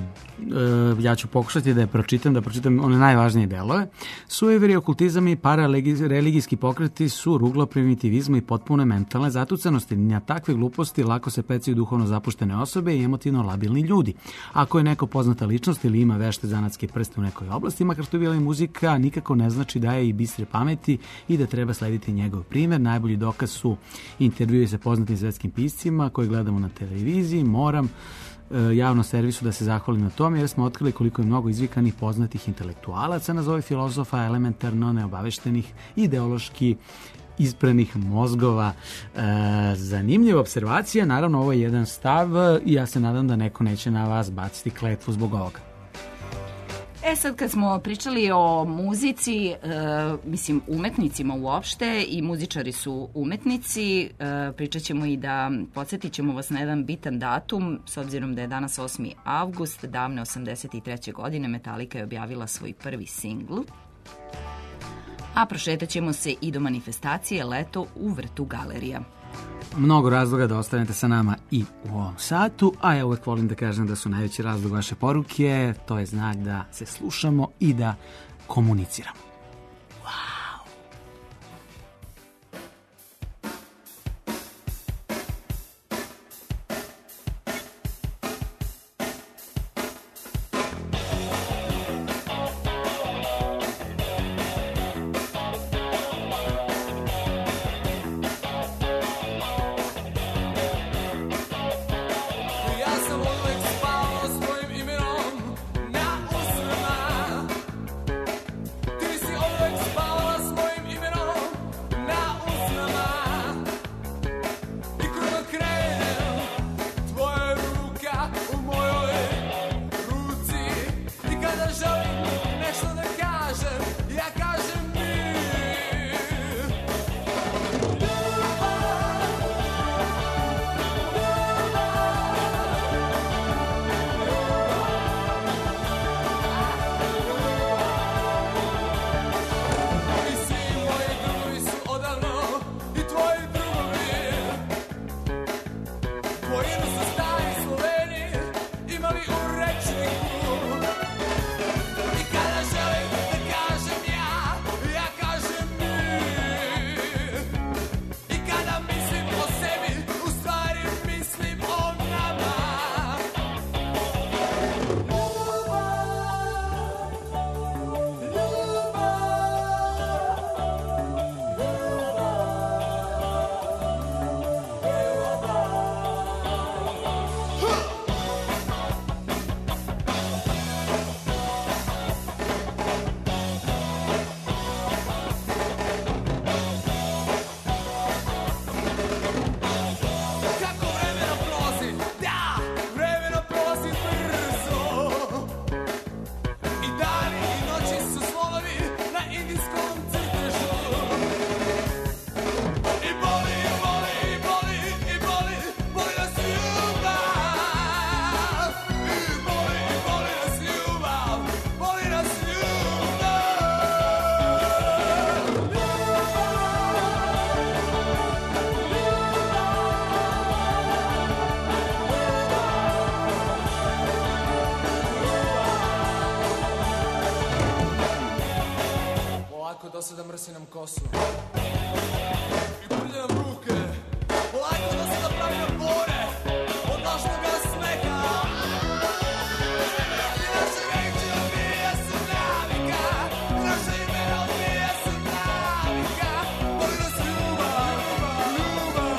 Speaker 4: Ja ću pokušati da je pročitam one najvažnije delove. Sujeveri, okultizam i parareligijski pokreti su ruglo primitivizma i potpune mentalne zatucanosti. Na takve gluposti lako se pecaju duhovno zapuštene osobe i emotivno labilni ljudi. Ako je neko poznata ličnost ili ima vešte zanatske prste u nekoj oblasti, makar to bila i muzika, nikako ne znači da je i bistre pameti i da treba slediti njegov primjer. Najbolji dokaz su intervjui sa poznatim svetskim piscima koje gledamo na televiziji. Moram javnom servisu da se zahvalim na tome jer smo otkrili koliko je mnogo izvikanih poznatih intelektualaca, nazovi filozofa, elementarno neobaveštenih, ideološki ispranih mozgova. Zanimljiva observacija, naravno ovo je jedan stav i ja se nadam da neko neće na vas baciti kletvu zbog ovoga.
Speaker 3: Sad kad smo pričali o muzici, mislim umetnicima uopšte i muzičari su umetnici, pričat ćemo i da podsjetit ćemo vas na jedan bitan datum, s obzirom da je danas 8. avgust, davne 83. godine Metallica je objavila svoj prvi singl, a prošetat ćemo se i do manifestacije Leto u vrtu galerija.
Speaker 4: Mnogo razloga da ostanete sa nama i u ovom satu, a ja uvek volim da kažem da su najveći razlog vaše poruke, to je znak da se slušamo i da komuniciramo.
Speaker 12: se da mrsi nam kosu. I prlje nam ruke, polako da se da pravi na bore, od lažnoga smeha. I naše reči odbije se navika, naše imena odbije se navika. Voli nas ljubav, ljubav,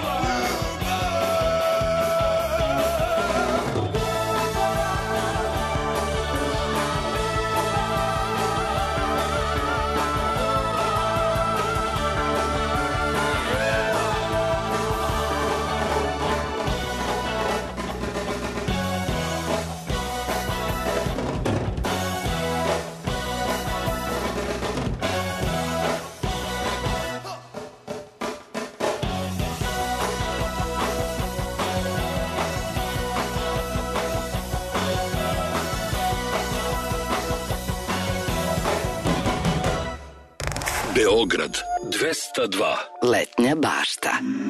Speaker 2: Beograd 202.
Speaker 1: Letnja bašta.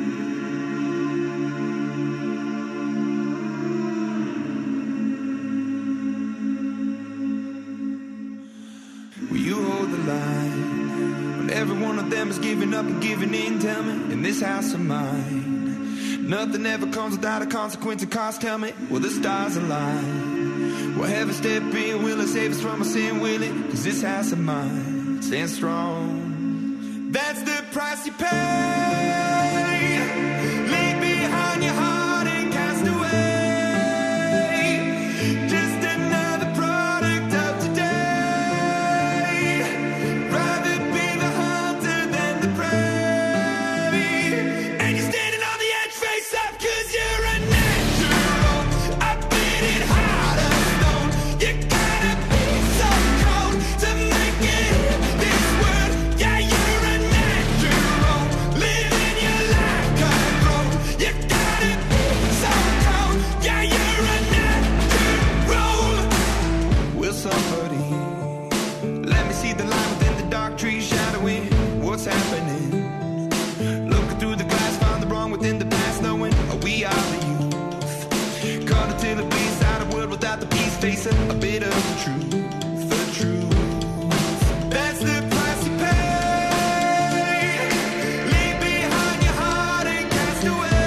Speaker 13: Will you hold the line when every one of them is giving up and giving in? Tell me, in this house of mine, nothing ever comes without a consequence and cost. Tell me, will the stars align? Will heaven step in? Will it save us from our sin? Will it? 'Cause this house of mine stands strong. That's the price you pay. Leave behind your heart and cast away. Just another product of today. Rather be the hunter than the prey. And you're standing on the edge, face up, 'cause you're a natural. I beat it hard as stone. You gotta be so cold to make it in this world. Yeah, you're a natural. Living your life control. You gotta be so cold. Yeah, you're a natural. Will somebody let me see the light within the dark trees shadowing what's happening? Looking through the glass, find the wrong within the past, knowing we are the youth. Caught until it bleeds out of world without the peace, facing a bit of the truth, the truth. That's the price you pay. Leave behind your heart and cast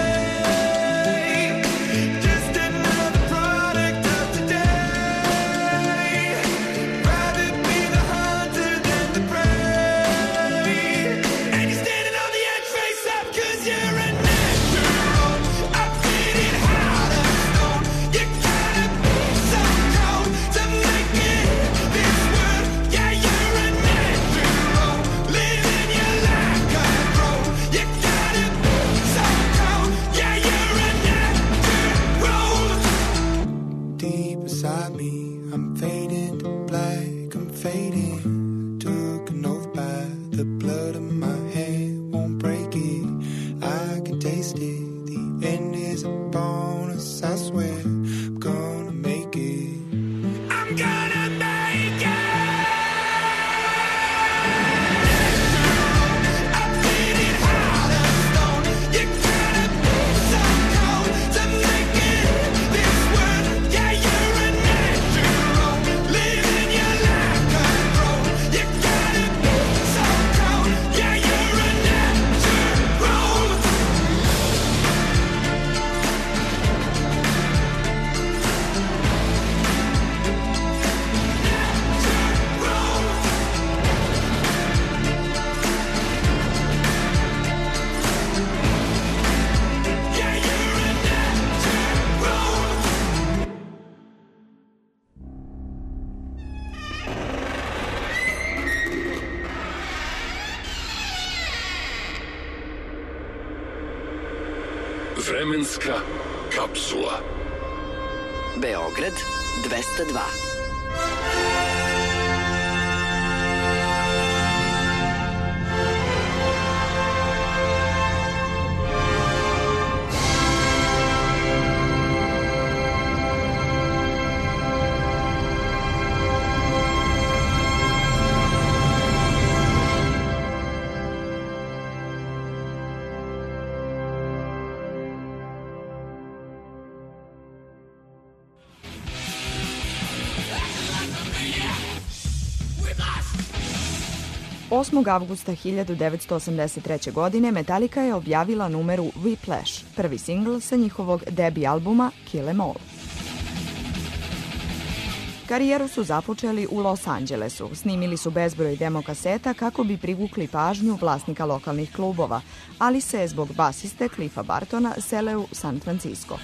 Speaker 13: away. Just another product of today. Rather be the hunter than the prey. And you're standing on the edge, face up, 'cause you're a natural. I beat it hard as stone. You gotta be so cold to make it in this world. Yeah, you're a natural. Living your life control. You gotta be so cold. Yeah, you're a natural. Deep inside me, I'm fading to black. I'm fading. Took an oath by the blood of my hand. Won't break it. I can taste it. The end is upon us. I swear I'm gonna make it. I'm gonna make it. I beat it hard as stone. You gotta be so cold to make it in this world. Yeah, you're a natural. Living your life control. You gotta be so cold. Yeah, you're a natural. Yeah, you're a natural.
Speaker 2: Vremenska kapsula.
Speaker 1: Beograd 202.
Speaker 6: I
Speaker 14: 8. avgusta 1983. godine Metallica je objavila numeru Whiplash, prvi singl sa njihovog debi albuma Kill 'Em All. Karijeru su započeli u Los Angelesu. Snimili su bezbroj demo kaseta kako bi privukli pažnju vlasnika lokalnih klubova, ali se zbog basiste Cliffa Bartona sele u San Francisco.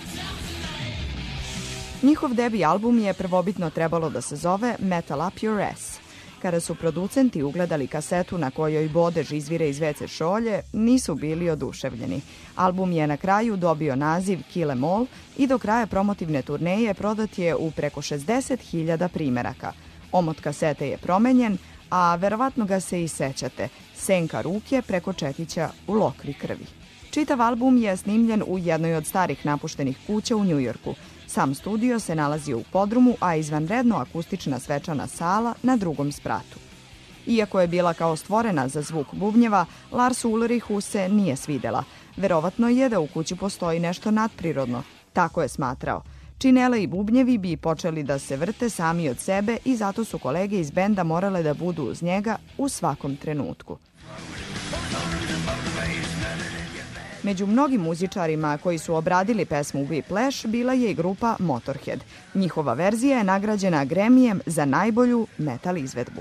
Speaker 14: Njihov debi album je prvobitno trebalo da se zove Metal Up Your Ass. Kada su producenti ugledali kasetu na kojoj bodež izvire iz WC šolje, nisu bili oduševljeni. Album je na kraju dobio naziv Kill 'Em All i do kraja promotivne turneje prodat je u preko 60.000 primeraka. Omot kasete je promenjen, a verovatno ga se i sećate. Senka ruke preko čekića u lokvi krvi. Čitav album je snimljen u jednoj od starih napuštenih kuća u Njujorku. Sam studio se nalazio u podrumu, a izvanredno akustična svečana sala na drugom spratu. Iako je bila kao stvorena za zvuk bubnjeva, Larsu Ulrichu se nije svidela. Verovatno je da u kući postoji nešto nadprirodno. Tako je smatrao. Činele i bubnjevi bi počeli da se vrte sami od sebe i zato su kolege iz benda morale da budu uz njega u svakom trenutku. Među mnogim muzičarima koji su obradili pesmu Whiplash bila je i grupa Motorhead. Njihova verzija je nagrađena Gremijem za najbolju metal izvedbu.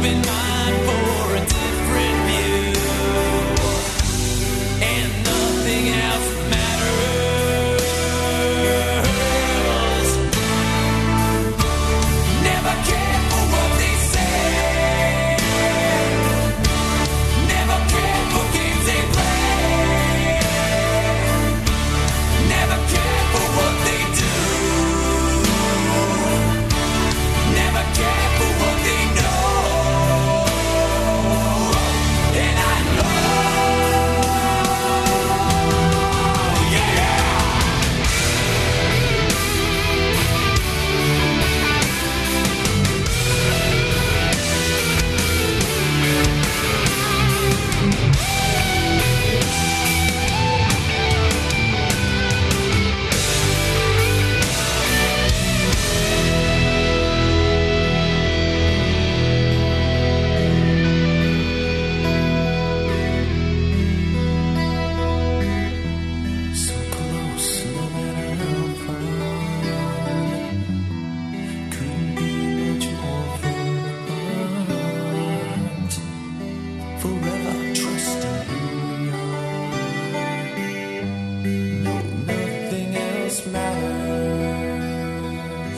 Speaker 12: open mind for a different view, and nothing else matters. Never care for what they say, never care for games they play, never care for what they do, never care for what they know. And I know, yeah. So close, no matter how far. Couldn't be much more fun. Forever trusting who we are. No, nothing else matters.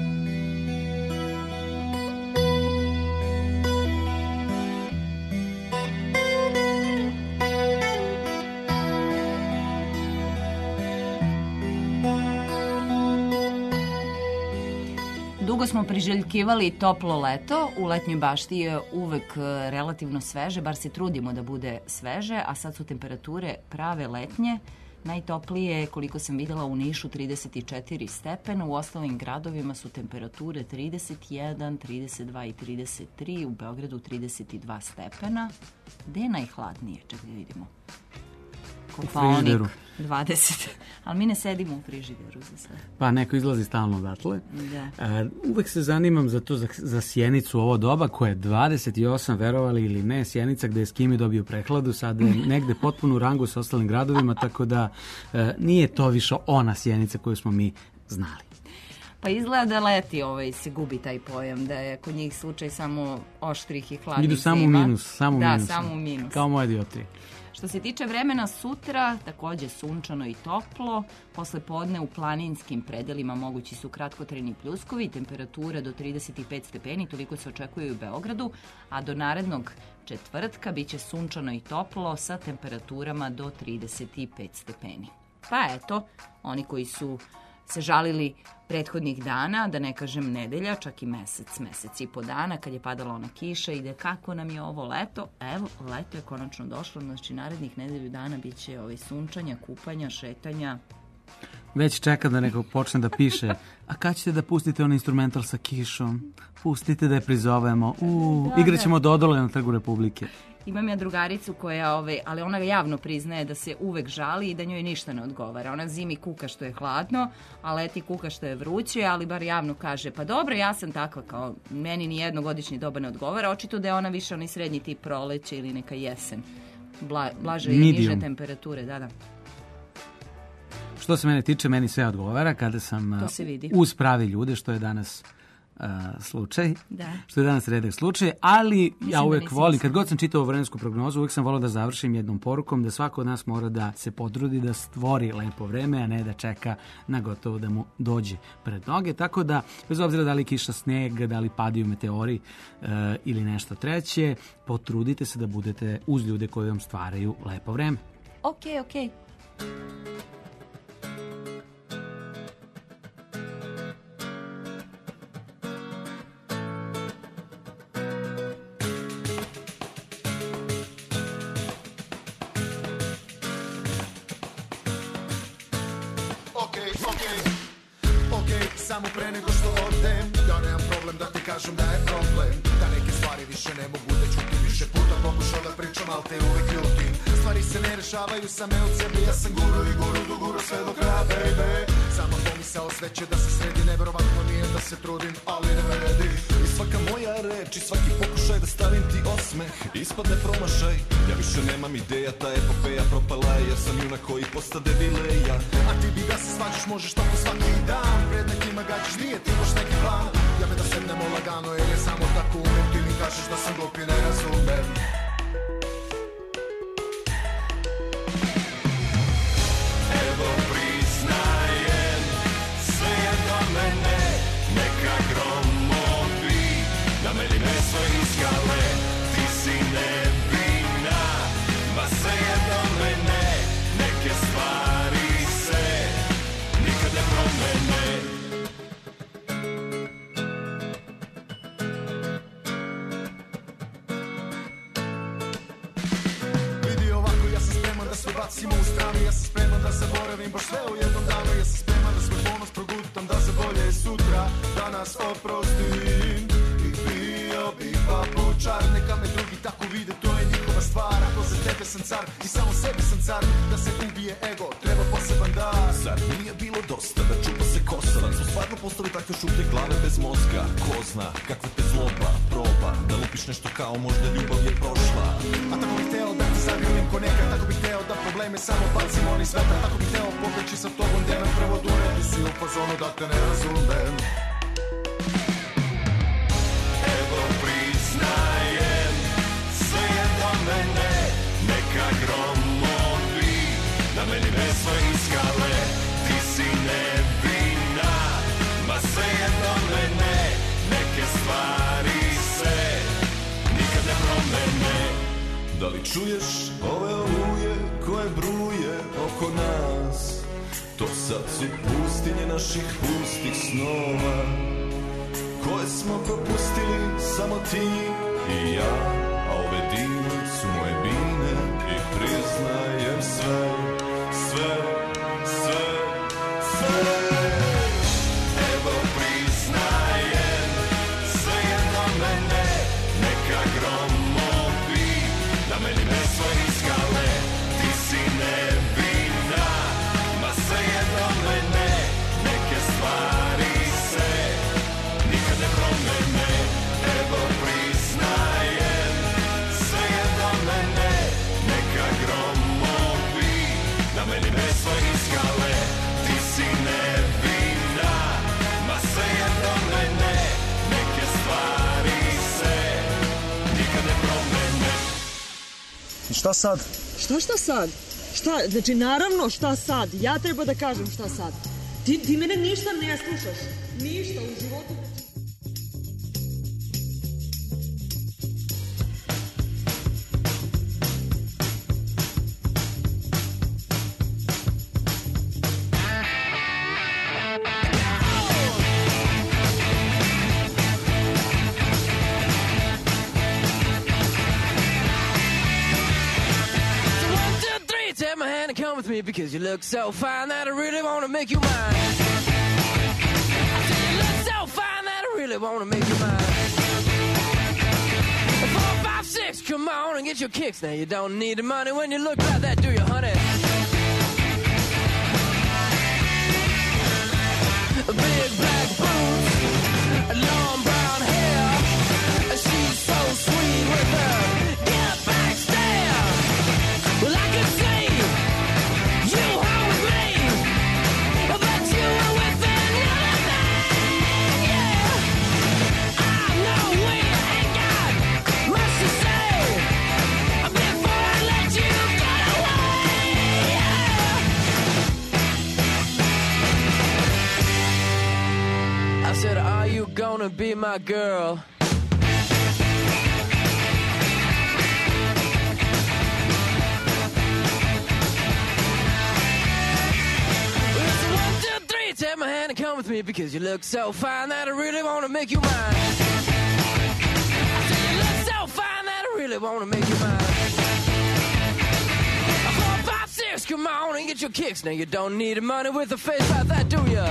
Speaker 3: Dugo smo priželjkivali toplo leto, u letnjoj bašti je uvek relativno sveže, bar se trudimo da bude sveže, a sad su temperature prave letnje. Najtoplije, koliko sam videla, u Nišu 34 stepena, u ostalim gradovima su temperature 31, 32 i 33, u Beogradu 32 stepena. Gde je najhladnije? Čekaj da vidimo. Kopaonik,
Speaker 4: frižideru.
Speaker 3: 20. Ali mi ne sedimo u frižideru za sve.
Speaker 4: Pa neko izlazi stalno odatle.
Speaker 3: Da.
Speaker 4: Uvek se zanimam za to, za Sjenicu ovo doba koja je 28, verovali ili ne, Sjenica gde je Skimi dobio prehladu, sad je negde potpuno u rangu sa ostalim gradovima, tako da nije to više ona Sjenica koju smo mi znali.
Speaker 3: Pa izgleda da leti se gubi taj pojam, da je kod njih slučaj samo oštrih i hladnih zima.
Speaker 4: Idu samo u minus, samo u
Speaker 3: da,
Speaker 4: minus.
Speaker 3: samo u minus.
Speaker 4: Kao moje dioptrije.
Speaker 3: Što se tiče vremena sutra, takođe sunčano i toplo. Posle podne u planinskim predelima mogući su kratkotrajni pljuskovi, temperature do 35 stepeni, toliko se očekuje u Beogradu, a do narednog četvrtka biće sunčano i toplo sa temperaturama do 35 stepeni. Pa eto, oni koji su se žalili prethodnih dana, da ne kažem nedelja, čak i mesec i po dana, kad je padala ona kiša i da kako nam je ovo leto. Evo, leto je konačno došlo, znači narednih nedelju dana bit će sunčanja, kupanja, šetanja.
Speaker 4: Već čeka da neko počne da piše, a kad ćete da pustite on instrumental sa kišom? Pustite da je prizovemo. Igrat ćemo Dodole na Trgu Republike.
Speaker 3: Imam ja drugaricu koja, ali ona javno priznaje da se uvek žali i da njoj ništa ne odgovara. Ona zimi kuka što je hladno, a leti kuka što je vruće, ali bar javno kaže, pa dobro, ja sam takva, kao meni ni jednogodišnji doba ne odgovara. Očito da je ona više onaj srednji tip proleće ili neka jesen. Blaže i niže temperature, da.
Speaker 4: Što se mene tiče, meni sve odgovara kada sam uz pravi ljude, što je danas slučaj, što je danas redak slučaj, ali ja uvek volim, kad god sam čitao vremensku prognozu, uvek sam volio da završim jednom porukom da svako od nas mora da se potrudi da stvori lepo vreme, a ne da čeka na gotovo da mu dođe pred noge, tako da, bez obzira da li kiša, sneg, da li padaju meteori ili nešto treće, potrudite se da budete uz ljude koji vam stvaraju lepo vreme.
Speaker 3: Ok.
Speaker 15: Samo pre nego što odem, ja nemam problem da ti kažem da je problem, da neke stvari više ne mogu da ćutim. Više puta pokušao da pričam, al te uvek ljutim. Stvari se ne rešavaju same od sebe, ja sam guru i guru do guru sve do kraja, baby. Samo pomisao sve će da se sredi, neverovatno nije da se trudim, ali ne vredi. I svaka moja
Speaker 16: reči, svaki pokušaj da stavim ti osmeh ispadne promašaj. Ja više nemam ideja, ta epopeja propala je, jer sam junak koji postade vileja.
Speaker 15: A ti bi da se svađaš, možeš tako svaki dan. Pred nekima gađaš, nije ti moš neki plan. Ja me da sednemo lagano, jer je samo tako umem. Ti mi kažeš da sam glup i ne razumem.
Speaker 16: Evo priznajem, sve je do mene. Neka gromovi na meni meso i skale. Ti si nevina, ma sve je do mene. Neke stvari se nikad ne promene.
Speaker 15: Vidi ovako, ja sam spreman da sve bacimo u stranu. Ja sam spreman da zaboravim baš sve u jednom danu. Ja sam spreman da svoj ponos progutam, da za bolje sutra danas oprostim. I bio bi papučar, neka me drugi tako vide, to je njihova stvar. Ako za tebe sam car i samo sebi sam car, da se ubije ego, treba poseban dar.
Speaker 16: Zar nije bilo dosta da čupa se kosa? Da smo stvarno postali takve šuplje glave bez mozga. Ko zna kakva te zloba proba, da lupiš nešto kao možda ljubav je prošla.
Speaker 15: A tako bih teo da ti zagrlim ko nekad, tako bih teo da probleme samo bacim oni sveta. Tako bih teo pobeći sa tobom, gdje me prvo dure. Ti si u fazonu da te ne razumem.
Speaker 16: Evo priznajem, sve je do mene. Neka gromovi na meni meso i skale. Ti si nevina, ma sve je do mene. Neke stvari se nikad ne promene. Da li čuješ ove oluje koje bruje oko nas? To sad su pustinje naših pustih snova, koje smo propustili samo ti i ja. A ove dine su moje bine i priznajem sve, sve, sve, sve. Evo priznajem, sve je do mene. Neka gromovi na meni meso i skale. Ti si nevina, ma sve je do mene. Neke stvari se nikad ne promene. Evo priznajem, sve je do mene. Neka gromovi na meni meso i skale. Ti si nevina, ma sve je do mene. Neke stvari se nikad ne promene.
Speaker 17: I šta sad?
Speaker 18: Šta sad? Šta? Znači, naravno, šta sad? Ja treba da kažem šta sad. Ti mene ništa ne slušaš. Ništa u životu.
Speaker 19: Take my hand and come with me because you look so fine that I really want to make you mine. I say you look so fine that I really want to make you mine. 4, 5, 6, come on and get your kicks. Now you don't need the money when you look like that, do you, honey? Big black boots, long brown hair. She's so sweet with her get back stare. Well, I can see you home with me, but you were with another man, yeah. I know we ain't got much to say before I let you get away, yeah. I said, are you gonna be my girl? Take my hand and come with me because you look so fine that I really want to make you mine. I said you look so fine that I really want to make you mine. 4, 5, 6, come on and get your kicks. Now you don't need the money with a face like that, do ya?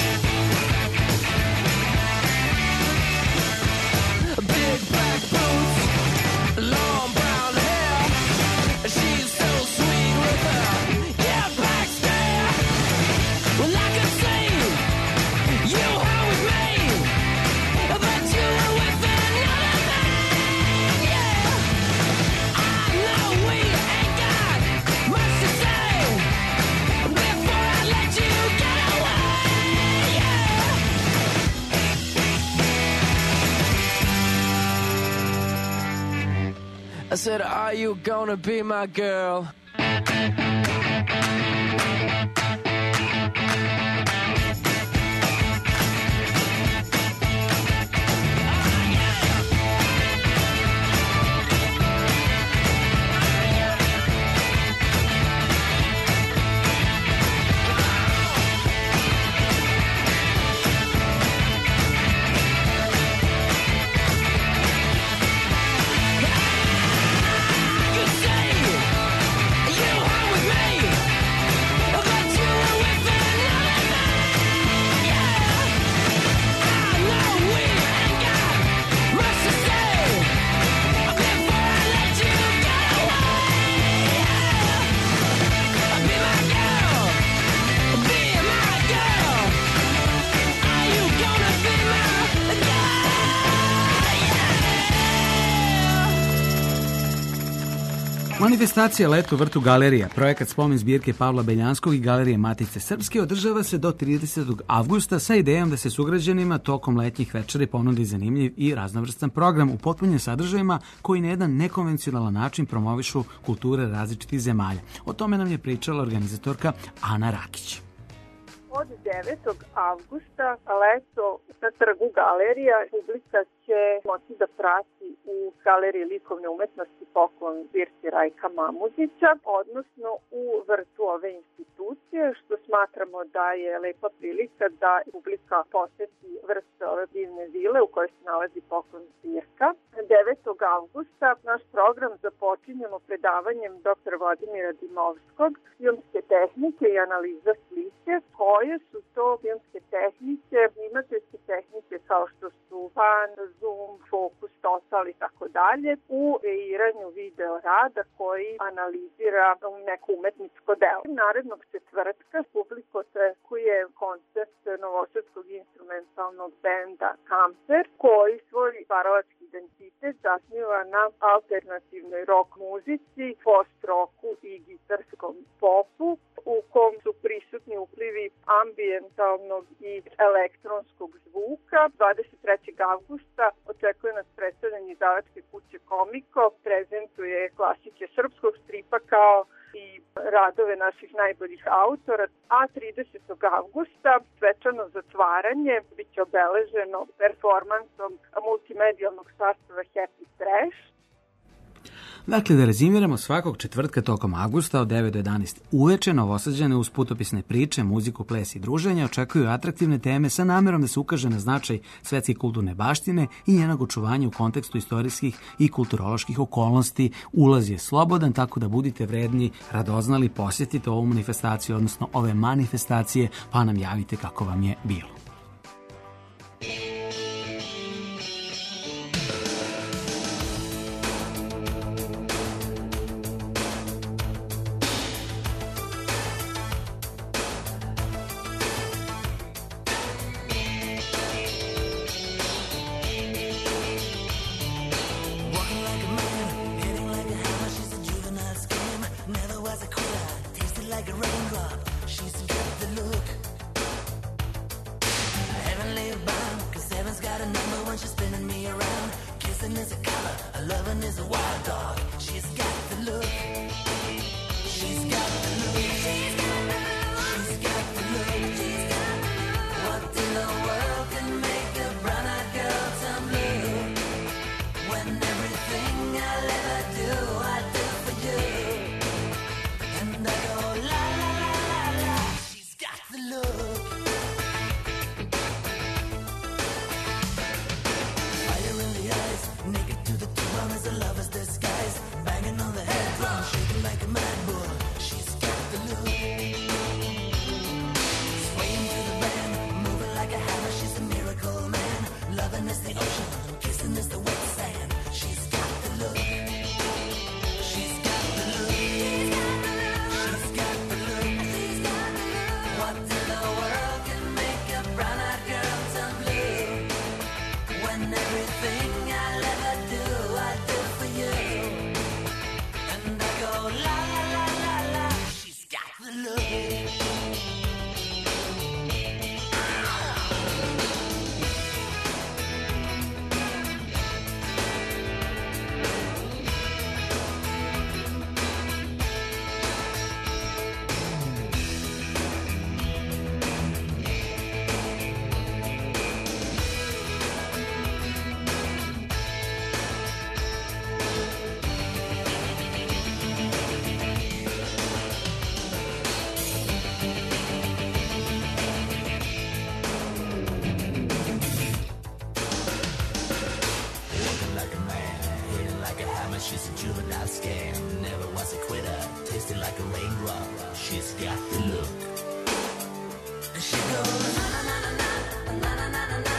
Speaker 19: Big black boots, long brown hair. She's so sweet with her yeah, black stare. Well, I can see you home with me, but you were with another. I said, are you gonna be my girl?
Speaker 4: Manifestacija Leto u vrtu galerija, projekat spomen zbirke Pavla Beljanskog i Galerije Matice Srpske, održava se do 30. avgusta sa idejom da se sugrađanima tokom letnjih večeri ponudi zanimljiv i raznovrstan program u potpunim sadržajima koji na jedan nekonvencionalan način promovišu kulture različitih zemalja. O tome nam je pričala organizatorka Ana Rakić.
Speaker 20: Od 9. avgusta leto na trgu galerija publika će moći da prati u Galeriji likovne umetnosti poklon zbirci Rajka Mamuzića, odnosno u vrtu ove institucije, što smatramo da je lepa prilika da publika poseti vrt ove divne vile u kojoj se nalazi poklon zbirka. 9. avgusta naš program započinjemo predavanjem dr. Vladimira Dimovskog, filmske tehnike i analiza slike. Koje su to filmske tehnike, snimateljske tehnike kao što su pan, zoom, fokus, total i tako dalje u kreiranju video rada koji analizira neko umetničko delo. Narednog četvrtka publiku očekuje koncert novosadskog instrumentalnog benda Kamper, koji svoj stvaralački identitet zasniva na alternativnoj rock muzici, post-rocku i gitarskom popu, u kom su prisutni uplivi ambijentalnog i elektronskog zvuka. 23. avgusta očekuje nas predstavljanje izdavačke kuće Komiko, prezentuje klasike srpskog stripa kao i radove naših najboljih autora, a 30. avgusta svečano zatvaranje biće obeleženo performansom multimedijalnog sastava Happy Trash.
Speaker 4: Dakle, da rezimiramo, svakog četvrtka tokom avgusta od 9 do 11 uveče Novosađane uz putopisne priče, muziku, ples i druženje očekuju atraktivne teme sa namerom da se ukaže na značaj svetske kulturne baštine i njenog očuvanja u kontekstu istorijskih i kulturoloških okolnosti. Ulaz je slobodan, tako da budite vredni, radoznali, posjetite ovu manifestaciju, odnosno ove manifestacije, pa nam javite kako vam je bilo.
Speaker 21: she's a juvenile scam. Never was a quitter, tasted like a raindrop. She's got the look. And she goes, na na na na na, na na na na na.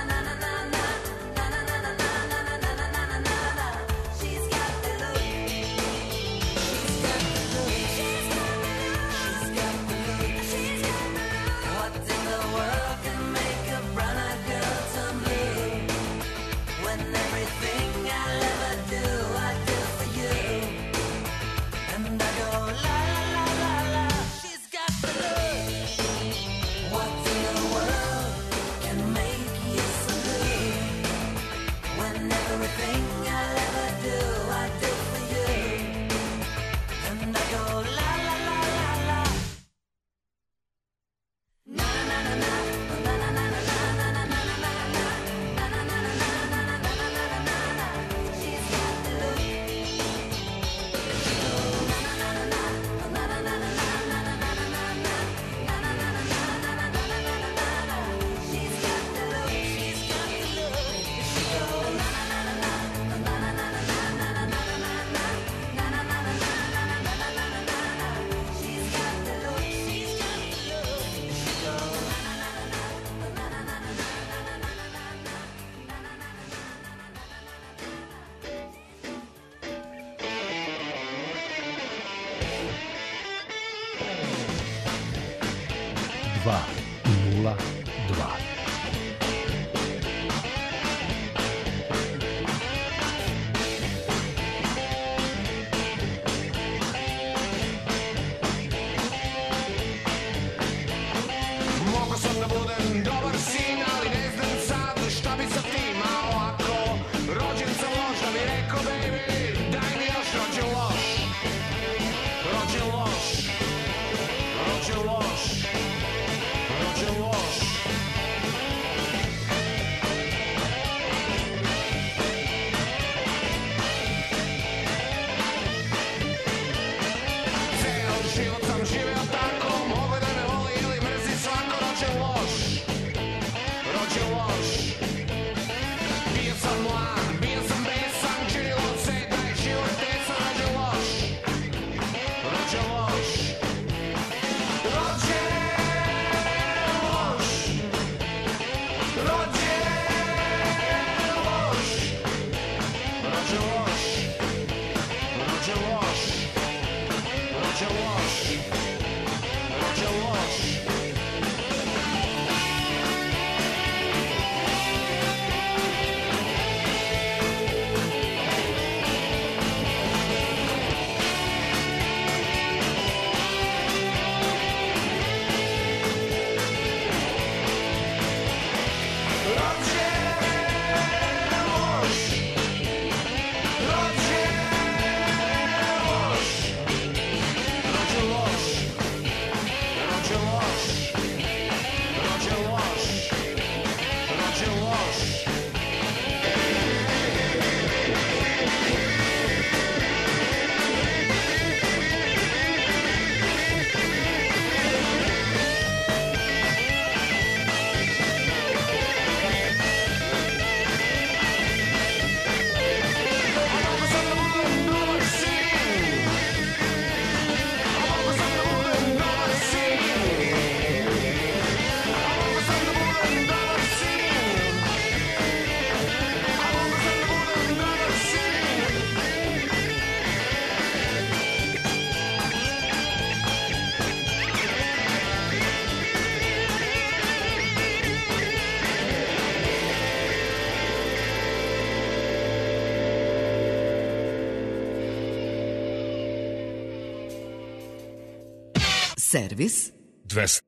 Speaker 1: Servis
Speaker 2: 200.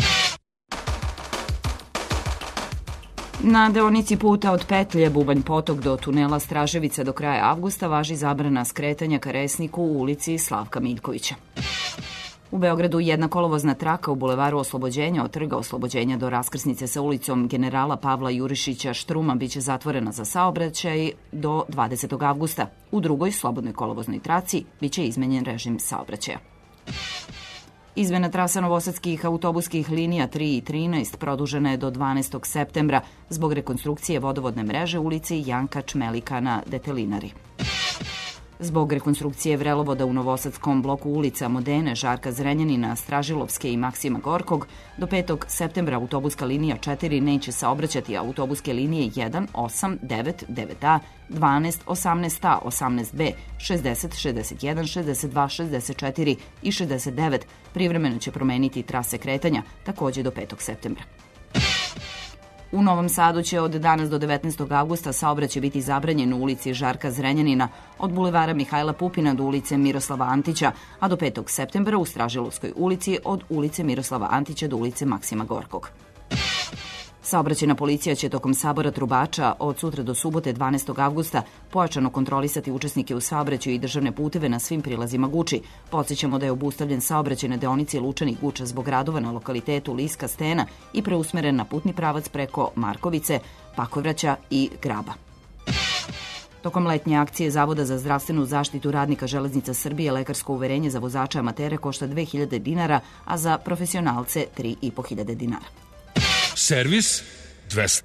Speaker 3: Na deonici puta od petlje Bubanj Potok do tunela Straževica do kraja avgusta važi zabrana skretanja ka Resniku u ulici Slavka Miljkovića. U Beogradu jedna kolovozna traka u bulevaru Oslobođenja od trga Oslobođenja do raskrsnice sa ulicom generala Pavla Jurišića Štruma biće zatvorena za saobraćaj do 20. avgusta. U drugoj slobodnoj kolovoznoj traci biće izmenjen režim saobraćaja. Izmena trasa novosadskih autobuskih linija 3 i 13 produžena je do 12. septembra zbog rekonstrukcije vodovodne mreže u ulici Janka Čmelika na Detelinari. Zbog rekonstrukcije vrelovoda u Novosadskom bloku ulica Modene, Žarka Zrenjanina, Stražilovske i Maksima Gorkog, do 5. septembra autobuska linija 4 neće saobraćati autobuske linije 1, 8, 9, 9A, 12, 18A, 18B, 60, 61, 62, 64 i 69. Privremeno će promeniti trase kretanja, takođe do 5. septembra. U Novom Sadu će od danas do 19. avgusta saobraćaj biti zabranjen u ulici Žarka Zrenjanina od bulevara Mihajla Pupina do ulice Miroslava Antića, a do 5. septembra u Stražilovskoj ulici od ulice Miroslava Antića do ulice Maksima Gorkog. Saobraćajna policija će tokom sabora trubača od sutra do subote 12. avgusta pojačano kontrolisati učesnike u saobraćaju i državne puteve na svim prilazima Guči. Podsjećamo da je obustavljen saobraćaj na deonici Lučani Guča zbog radova na lokalitetu Liska Stena i preusmeren na putni pravac preko Markovice, Pakovraća i Graba. Tokom letnje akcije Zavoda za zdravstvenu zaštitu radnika Železnica Srbije lekarsko uverenje za vozača amatere košta 2.000 dinara, a za profesionalce 3.500 dinara.
Speaker 2: Servis 200.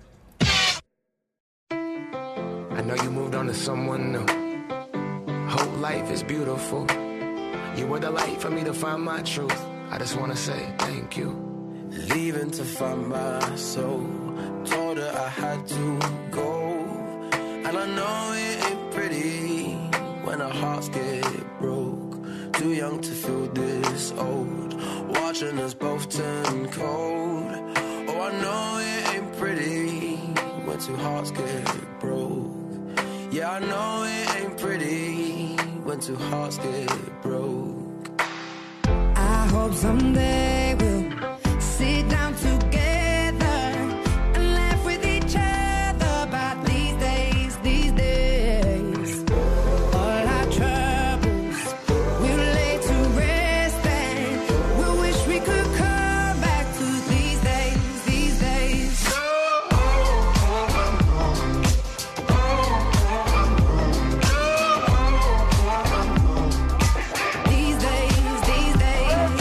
Speaker 7: I know you moved on to someone new. Whole life is beautiful. You were the light for me to find my truth. I just wanna say thank you.
Speaker 22: Leaving to find my soul. Told her I had to go. And I know it ain't pretty when our hearts get broke. Too young to feel this old. Watching us both turn cold. Oh, I know it ain't pretty when two hearts get broke. Yeah, I know it ain't pretty when two hearts get broke.
Speaker 23: I hope someday we'll sit down together and laugh with each other about these days, these days. All our troubles we'll lay to rest and we'll wish we could come back to these days, these days. These days, these days.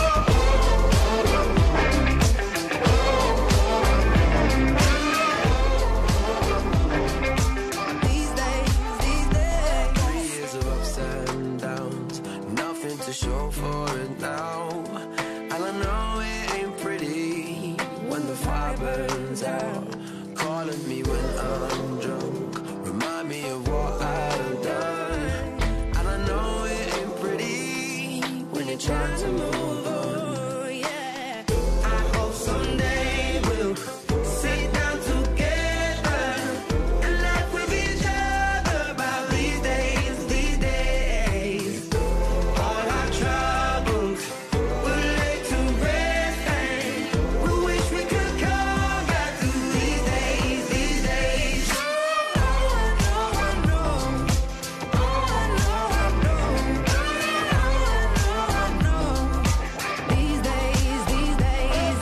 Speaker 23: These days, these days.
Speaker 22: 3 years of ups and downs, nothing to show for it now. And I know it ain't pretty when the fire burns out. Calling me when I'm drunk, remind me of what I've done. And I know it ain't pretty when you're trying to move on.
Speaker 23: I hope someday we'll sit down together and laugh with each other about these days, these days. All our troubles we'll lay to rest and we wish we could come back to these days, these days. These days, these days.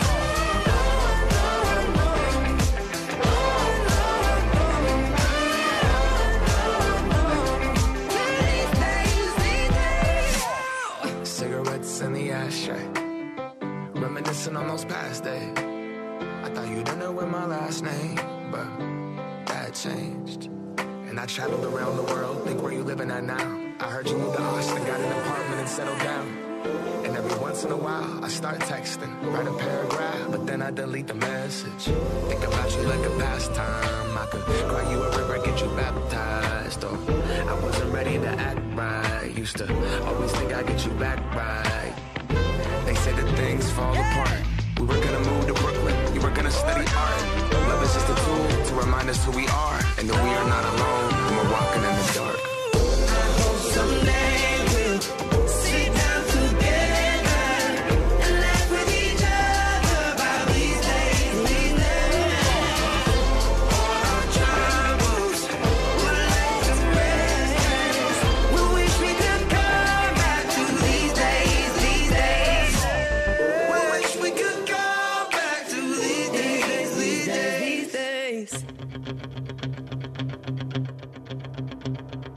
Speaker 7: Cigarettes in the ashtray, reminiscing on those past days. I thought you didn't know my last name, but that changed. And I traveled around the world, think where you living at now. I heard you moved to Austin, got an apartment and settled down. And every once in a while, I start texting, write a paragraph, but then I delete the message. Think about you like a pastime. I could cry you a river, get you baptized. Or I wasn't ready to act right. Used to always think I'd get you back right. They say that things fall apart. We were gonna move to Brooklyn, you were gonna study art. Love is just a tool to remind us who we are, and that we are not alone when we're walking in the dark.
Speaker 23: Someday we'll sit down together and laugh with each other about these days, these days. All our troubles we'll lay to rest. We wish we could come back to these days, these days. We wish we could come back to these days, these days, these days.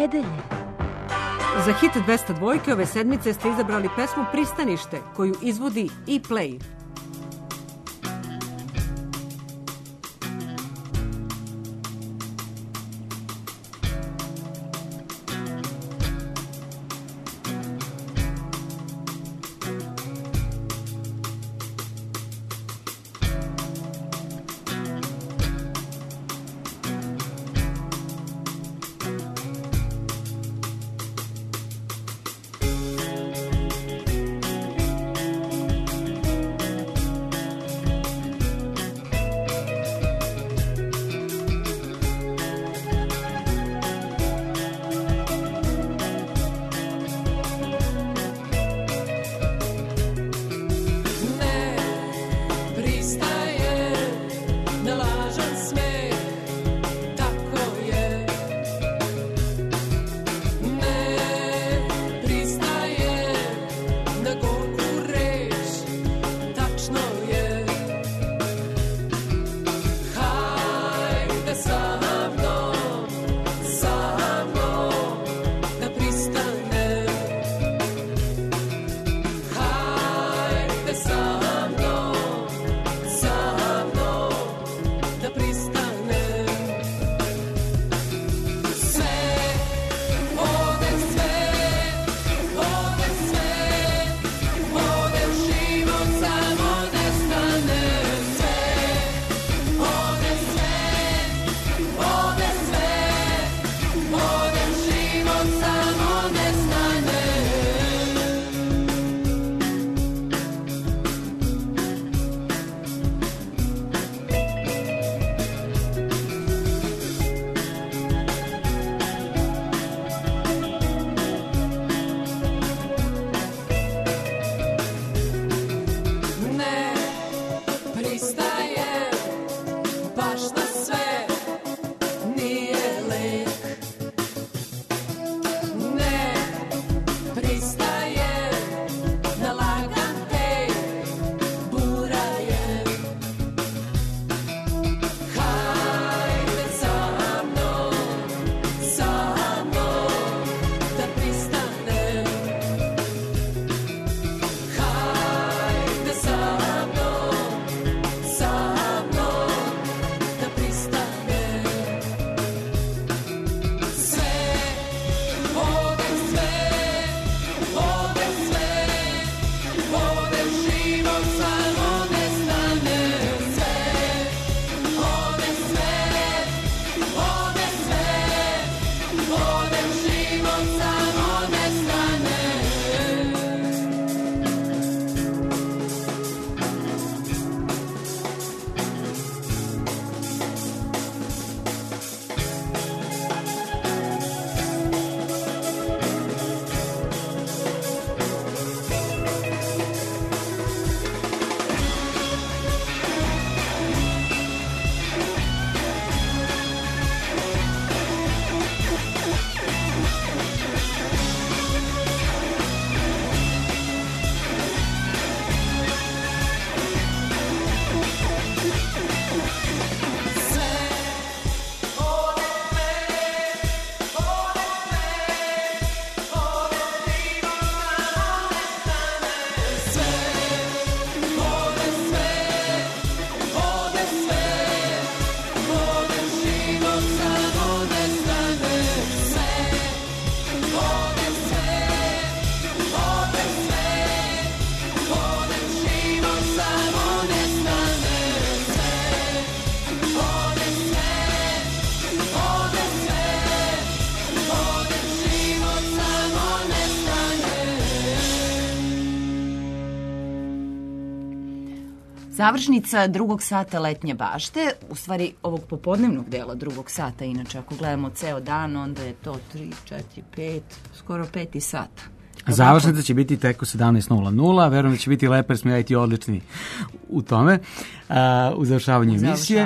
Speaker 5: nedelje.
Speaker 8: Za hit 202 ove sedmice ste izabrali pesmu Pristanište, koju izvodi E-Play.
Speaker 3: Završnica drugog sata letnje bašte, u stvari ovog popodnevnog dela drugog sata, inače ako gledamo ceo dan, onda je to 3, 4, 5, skoro 5 sata.
Speaker 4: Završnica će biti tek u 17:00, verujem da će biti lepo jer smo ja i ti odlični u tome, u završavanju emisije.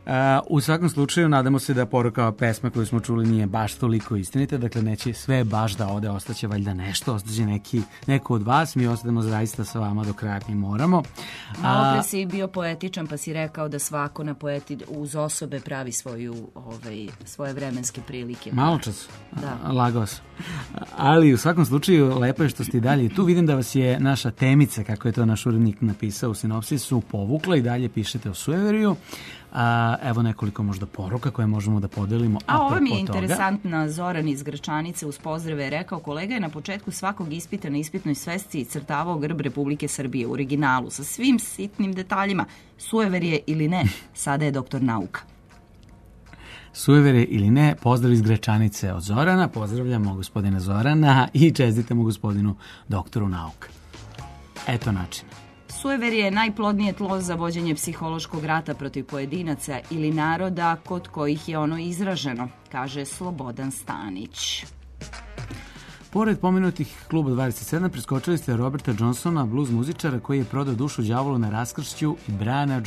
Speaker 4: U svakom slučaju, nadamo se da poruka pesma koju smo čuli nije baš toliko istinita, dakle neće sve baš da ode, ostaće valjda nešto, ostaće neko od vas, mi ostajemo zaista sa vama do kraja, mi moramo.
Speaker 3: Malo pre si bio poetičan, pa si rekao da svako na uz osobe pravi svoje vremenske prilike.
Speaker 4: Malo čas,
Speaker 3: Da.
Speaker 4: lagao sam. Ali u svakom slučaju, lepo je što ste i dalje tu. Vidim da vas je naša temica, kako je to naš urednik napisao u sinopsisu, povukla i dalje pišete o sueveriju. Evo nekoliko možda poruka koje možemo da podelimo.
Speaker 3: A ovo mi je
Speaker 4: apropo toga.
Speaker 3: interesantna. Zoran iz Gračanice uz pozdrave je rekao: kolega je na početku svakog ispita na ispitnoj svesci crtavao grb Republike Srbije u originalu sa svim sitnim detaljima. Sueverije ili ne, sada je doktor nauka.
Speaker 4: Suevere ili ne, pozdrav iz Gračanice od Zorana, pozdravljamo gospodina Zorana i čestitamo gospodinu doktoru nauka. Eto načina.
Speaker 3: Sueverije je najplodnije tlo za vođenje psihološkog rata protiv pojedinaca ili naroda kod kojih je ono izraženo, kaže Slobodan Stanić.
Speaker 4: Pored pomenutih Kluba 27 preskočili ste Roberta Johnsona, blues muzičara koji je prodao dušu đavolu na raskršću, i Briana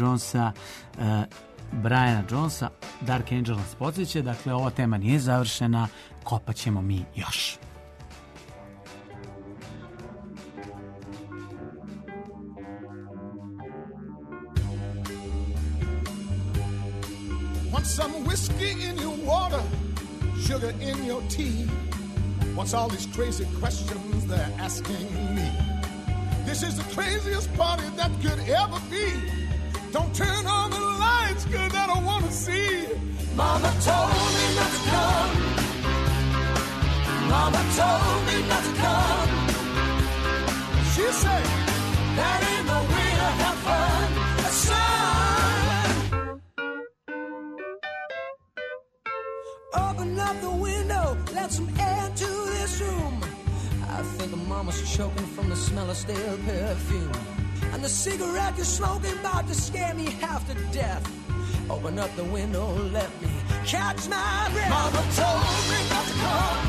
Speaker 4: Jonesa, Dark Angel nas podsjeća, dakle ova tema nije završena, kopat ćemo mi još.
Speaker 15: Want some whiskey in your water, sugar in your tea. What's all these crazy questions they're asking me? This is the craziest party that could ever be. Don't turn on the lights, 'cause I don't want to see. Mama told me not to come. Mama told me not to come. She said, that ain't no way to have fun. Son,
Speaker 19: Open up the window, let some air to this room. I think Mama's choking from the smell of stale perfume. And the cigarette you're smoking about to scare me half to death. Open up the window, let me catch my breath. Mama told me not to come.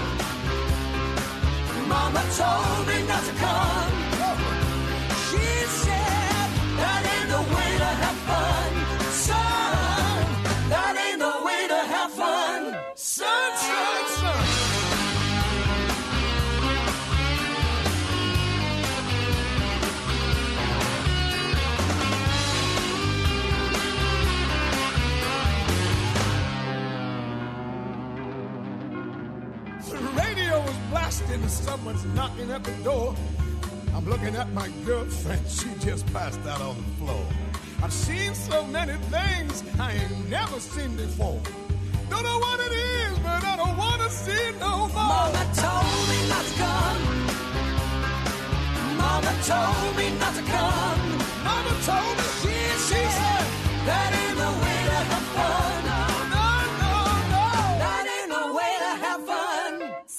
Speaker 19: Mama told me not to come. She said, that ain't the way to have fun. Son, that ain't the way to have fun. Son, son, son.
Speaker 15: the radio was blasting and someone's knocking at the door. I'm looking at my girlfriend, she just passed out on the floor. I've seen so many things I ain't never seen before. Don't know what it is, but I don't want to see it no more.
Speaker 19: Mama told me not to come. Mama told me not to come.
Speaker 15: Mama told me
Speaker 19: she said, that ain't the way to have fun.
Speaker 15: No, no, no, no.
Speaker 19: That ain't the way to have fun.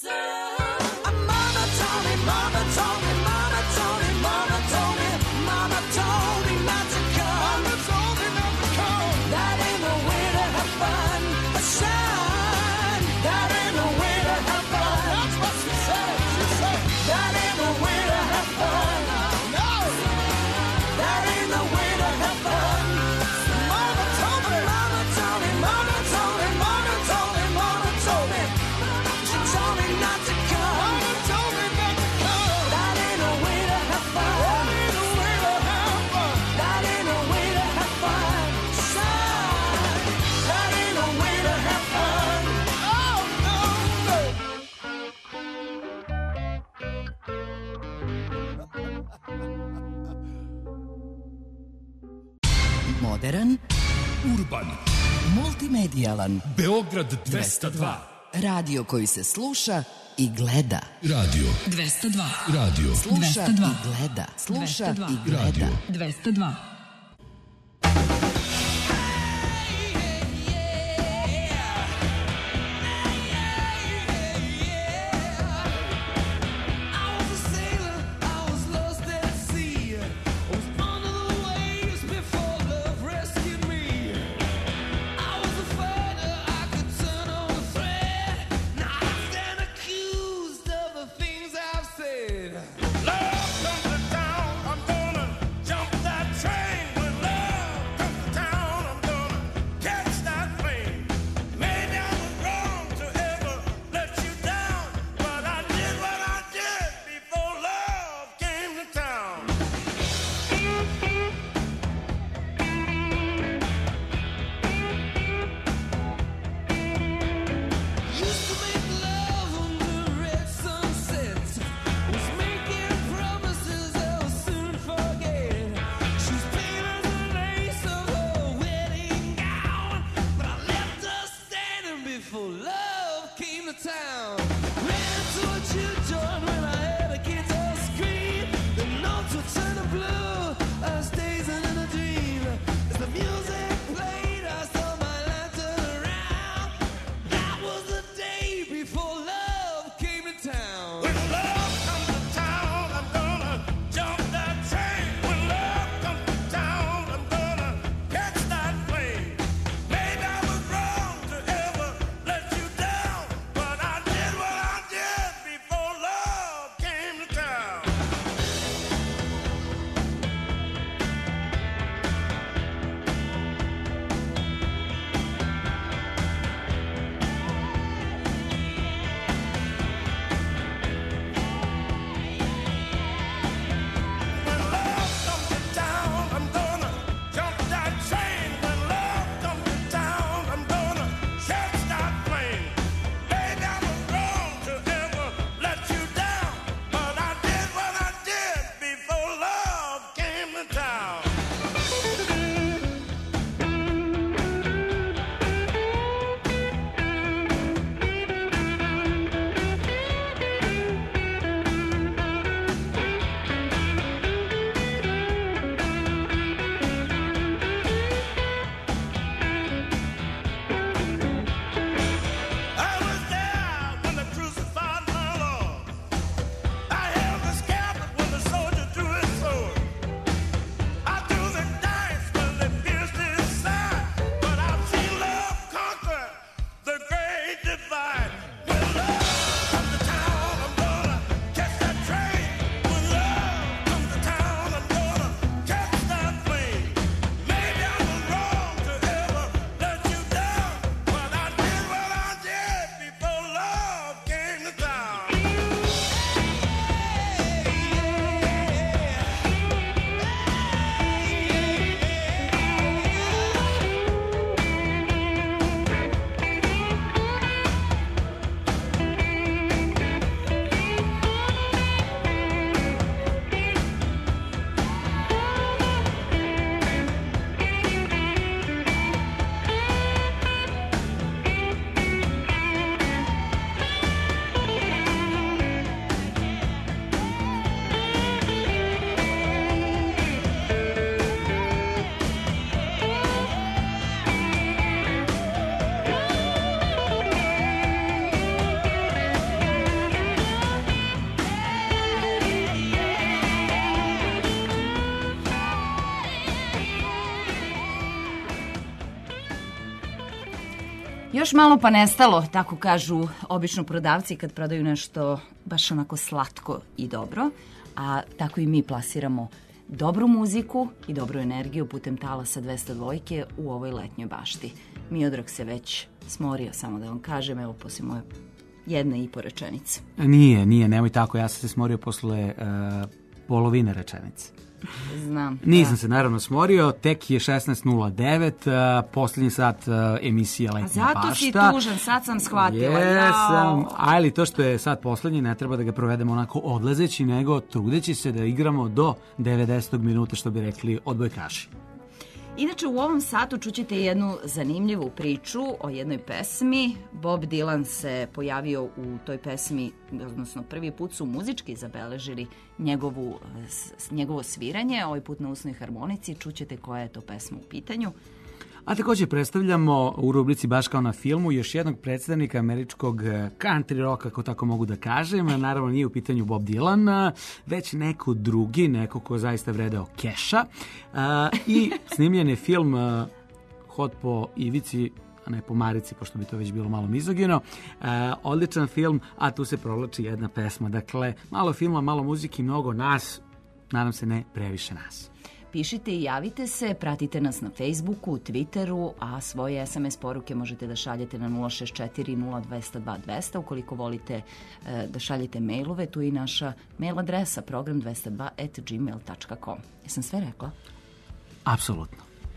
Speaker 19: Mama told me, Mama told me, Mama told me, Mama told me, Mama told me not to come.
Speaker 15: Mama told me not to come.
Speaker 19: That ain't the way to have fun. Son, that ain't the way to have fun.
Speaker 15: That's what she said. She said
Speaker 19: that ain't the way to have fun.
Speaker 15: No,
Speaker 19: that ain't the way to have fun.
Speaker 15: Mama told me.
Speaker 19: Mama told me, Mama told me, Mama told me, Mama told me. She told me not to come.
Speaker 15: Mama told me not to come.
Speaker 19: That ain't the way to have fun.
Speaker 15: That ain't the way to have fun.
Speaker 19: That ain't the way to have fun. Son, that ain't the way to have fun.
Speaker 15: Oh, no, no.
Speaker 1: Modern,
Speaker 2: Urban,
Speaker 1: multimedijalan,
Speaker 2: Beograd 202.
Speaker 1: Radio koji se sluša i gleda.
Speaker 2: Radio
Speaker 5: 202.
Speaker 2: Radio
Speaker 1: Sluša
Speaker 5: 202.
Speaker 1: i gleda. Sluša
Speaker 5: 202.
Speaker 1: i gleda.
Speaker 5: 202.
Speaker 12: Love comes to town, I'm gonna jump that train.
Speaker 3: Još malo pa nestalo, tako kažu obično prodavci kad prodaju nešto baš onako slatko i dobro, a tako i mi plasiramo dobru muziku i dobru energiju putem talasa 202 u ovoj letnjoj bašti. Miodrag se već smorio, samo da vam kažem, evo poslije moje 1,5 rečenice.
Speaker 4: Nije, nemoj tako, ja sam se smorio posle polovine rečenice.
Speaker 3: Znam.
Speaker 4: Nisam se naravno smorio, tek je 16:09, posljednji sat emisije Letnja bašta.
Speaker 3: A zato si tužan, sad sam shvatila.
Speaker 4: Jesam, ali to što je sad posljednji ne treba da ga provedemo onako odlazeći, nego trudeći se da igramo do 90. minuta, što bi rekli odbojkaši.
Speaker 3: Inače, u ovom satu čućete jednu zanimljivu priču o jednoj pesmi. Bob Dylan se pojavio u toj pesmi, odnosno prvi put su muzički zabeležili njegovo sviranje, ovaj put na usnoj harmonici. Čućete koja je to pesma u pitanju.
Speaker 4: A također predstavljamo u rubrici Baš kao na filmu još jednog predstavnika američkog country rocka, ako tako mogu da kažem. Naravno nije u pitanju Bob Dylan, već neko drugi, neko ko zaista vredeo keša. I snimljen je film Hod po ivici, a ne po marici, pošto bi to već bilo malo mizogino. Odličan film, a tu se provlači jedna pesma. Dakle, malo filma, malo muzike, mnogo nas, nadam se ne previše nas.
Speaker 3: Pišite i javite se, pratite nas na Facebooku, Twitteru, a svoje SMS poruke možete da šaljete na 064 0202 200. Ukoliko volite da šaljete mailove, tu je i naša mail adresa program202@gmail.com. Jesam sve rekla?
Speaker 4: Apsolutno.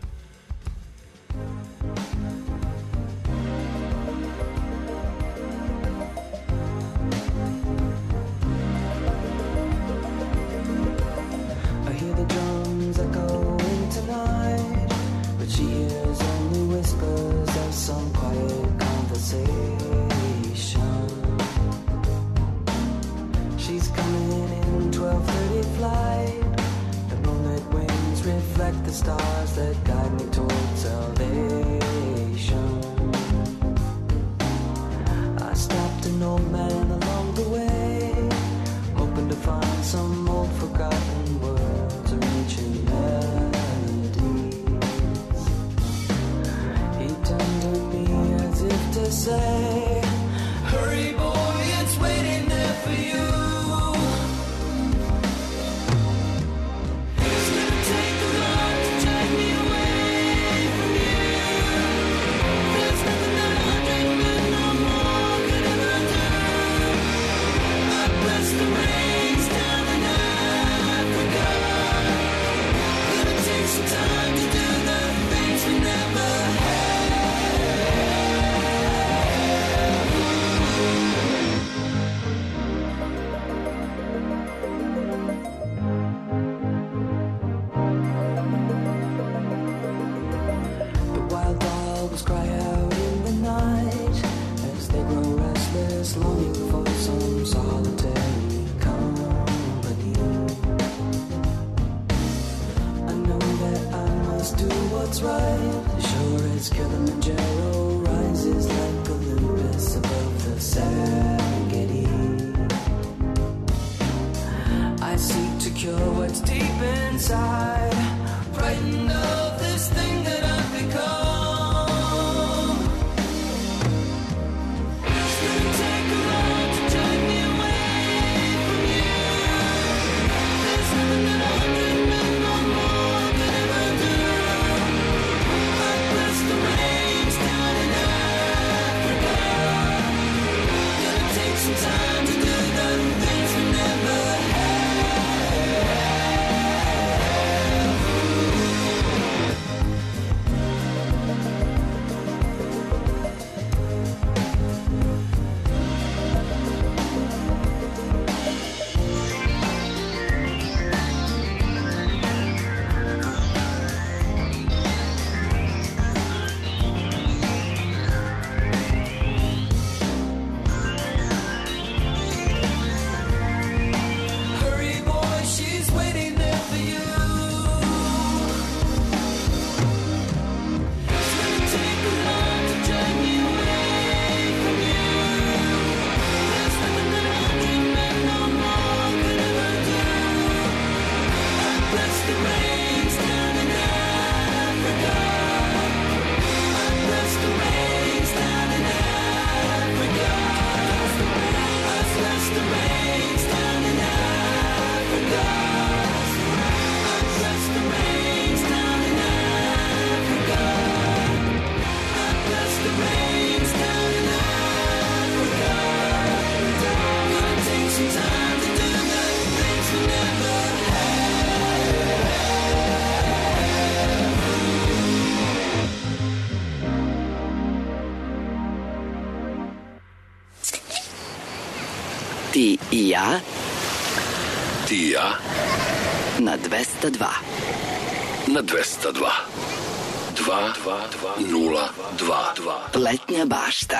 Speaker 22: She hears only whispers of some quiet conversation. She's coming in 12:30 flight. The moonlit wings reflect the stars that guide me towards salvation. I stopped an old man along the way, hoping to find some old forgotten words or ancient melodies. To say, hurry boy, it's waiting there for you. It's gonna take a lot to drag me away from you. There's nothing that I dream of no more could ever do. I bless the rains down in Africa. Gonna take some time to do the things we never had. Cry out in the night as they grow restless, longing for some solitary company. I know that I must do what's right, sure as Kilimanjaro rises like Olympus above the Serengeti. I seek to cure what's deep inside, frightened of this thing that I've become.
Speaker 1: Ti i ja
Speaker 2: Ti i ja
Speaker 1: na 202.
Speaker 2: na 202. 202.
Speaker 1: Letnja bašta.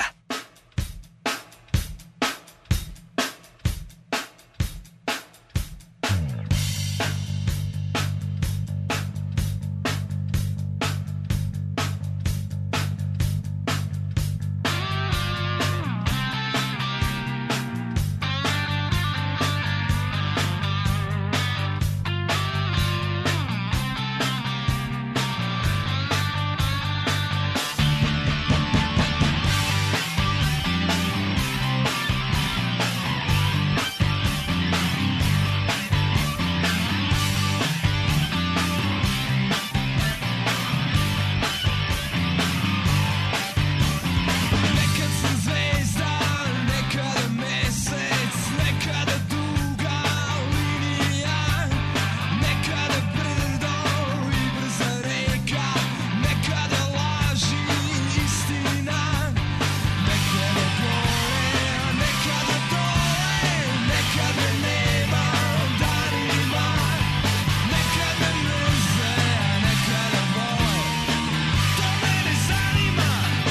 Speaker 12: Nekad sam zvezda, nekada mesec, nekada duga linija, nekada brdo i brza reka, nekada laži istina, nekada gore, a nekada dole, nekad me nema danima, nekad me mrze, a nekada vole, to mene zanima.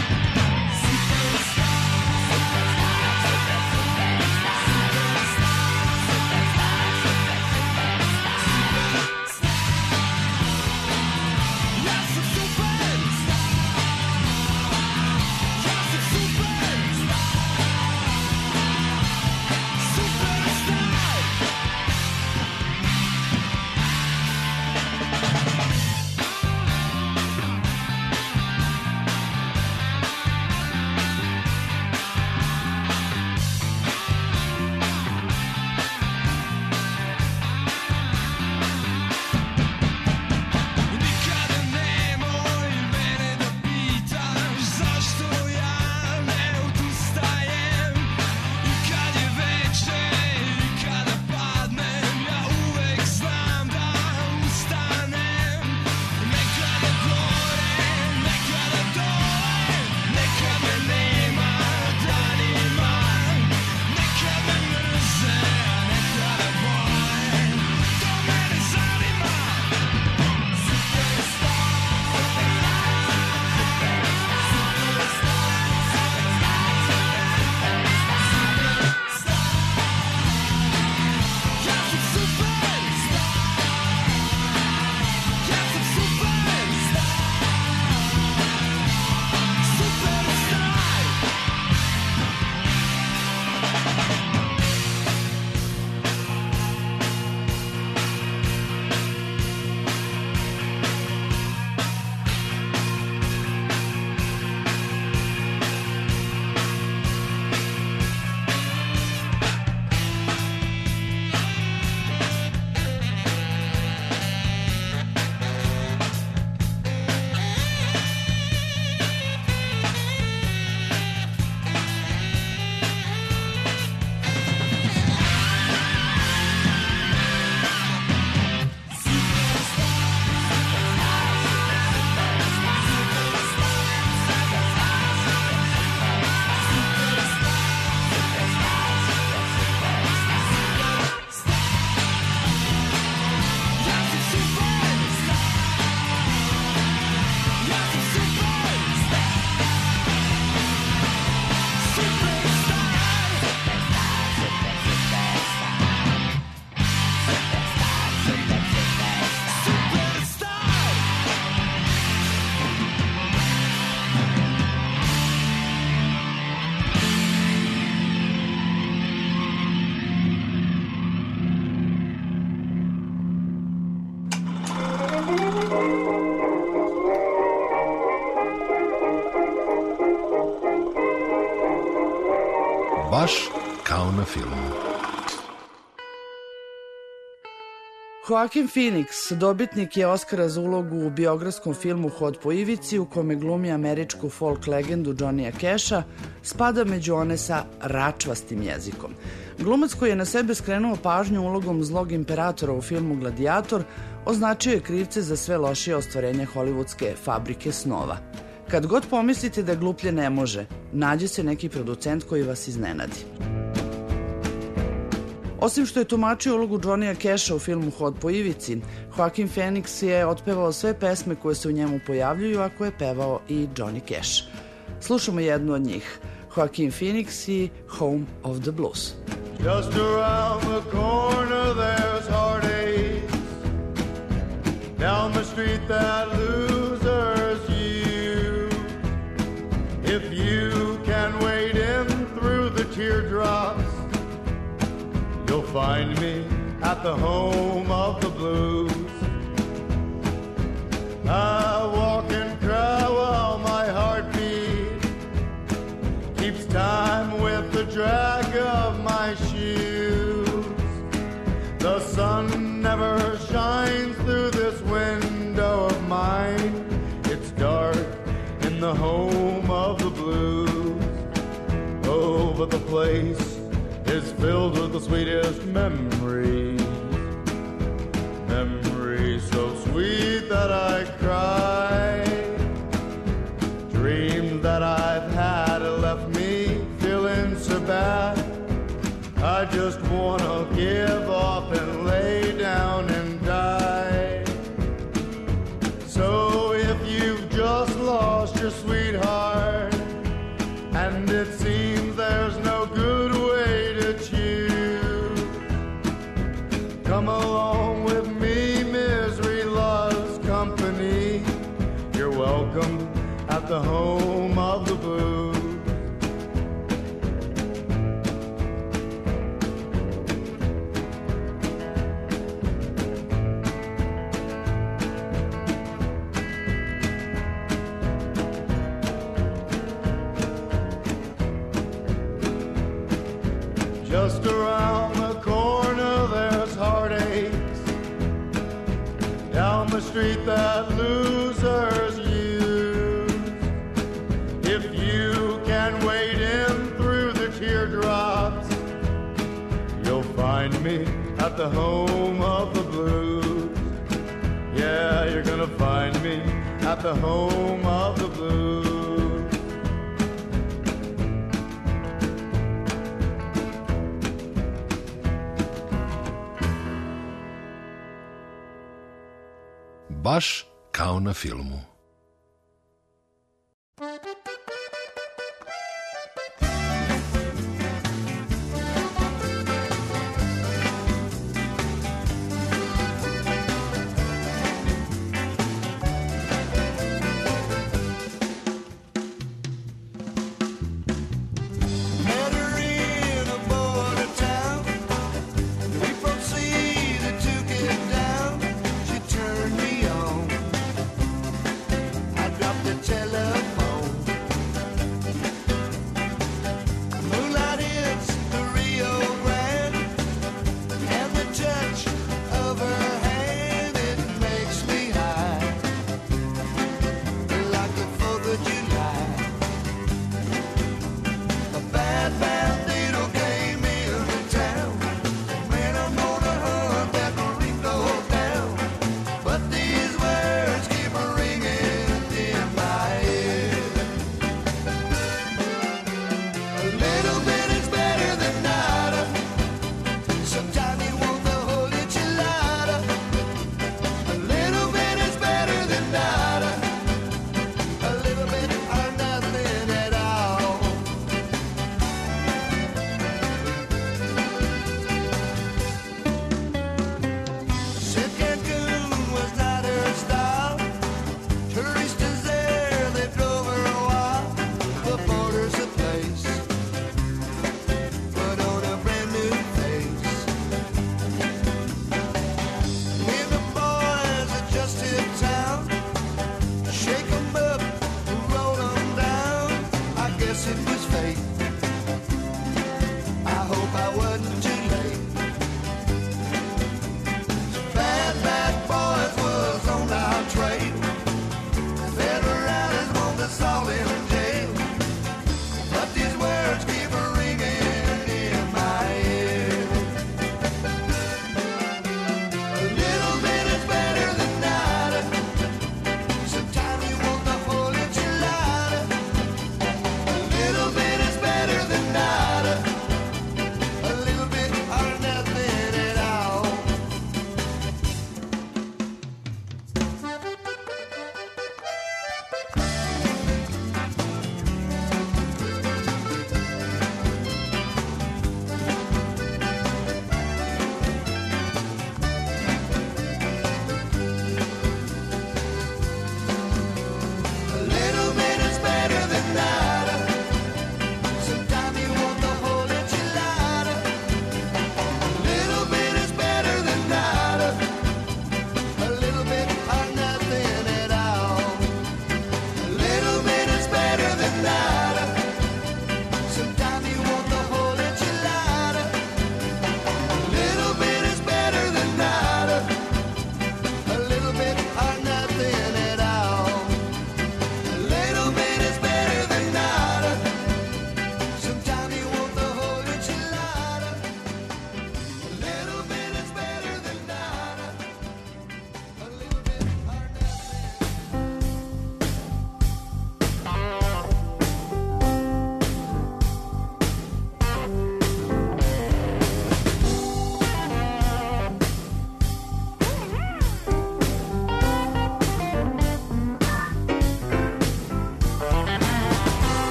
Speaker 12: Nikada nemoj mene da pitaš zašto ja ne odustajem. I kad je veče i kada padnem, ja uvek znam da ustanem. Nekada gore, nekada dole, nekad me nema danima, nekad me mrze, a nekada vole, to mene zanima.
Speaker 5: Baš kao na filmu.
Speaker 9: Joaquin Phoenix, dobitnik je Oskara za ulogu u biografskom filmu Hod po ivici, u kome glumi američku folk legendu Johnnya Casha, spada među one sa račvastim jezikom. Glumac koji je na sebe skrenuo pažnju ulogom zlog imperatora u filmu Gladiator, označio je krivce za sve lošije ostvarenje hollywoodske fabrike snova. Kad god pomislite da gluplje ne može, nađe se neki producent koji vas iznenadi. Osim što je tumačio ulogu Johnnya Casha u filmu Hod po ivici, Joaquin Phoenix je otpevao sve pesme koje se u njemu pojavljuju, a koje je pevao i Johnny Cash. Slušamo jednu od njih, Joaquin Phoenix i Home of the Blues.
Speaker 12: Just around the corner there's heartaches. Down the street that losers you. If you can wade in through the teardrops, you'll find me at the home of the blues. I walk and cry while my heartbeat keeps time with the drag of my shoes. The sun never shines through this window of mine. It's dark in the home of the blues. Oh, but the place is filled with the sweetest memories. Memories so sweet that I cry. Dreams that I've had left me feeling so bad. I just wanna give up and lay down and die. So if you've just lost your sweetheart, and it seems there's no good way to choose, come along with me, misery loves company. You're welcome at the home of the blues. Just around the corner there's heartaches. Down the street that losers use. If you can wade in through the teardrops, you'll find me at the home of the blues. Yeah, you're gonna find me at the home of the blues.
Speaker 5: Baš kao na filmu.
Speaker 12: Met her in a border town. We proceeded to get down. She turned me on.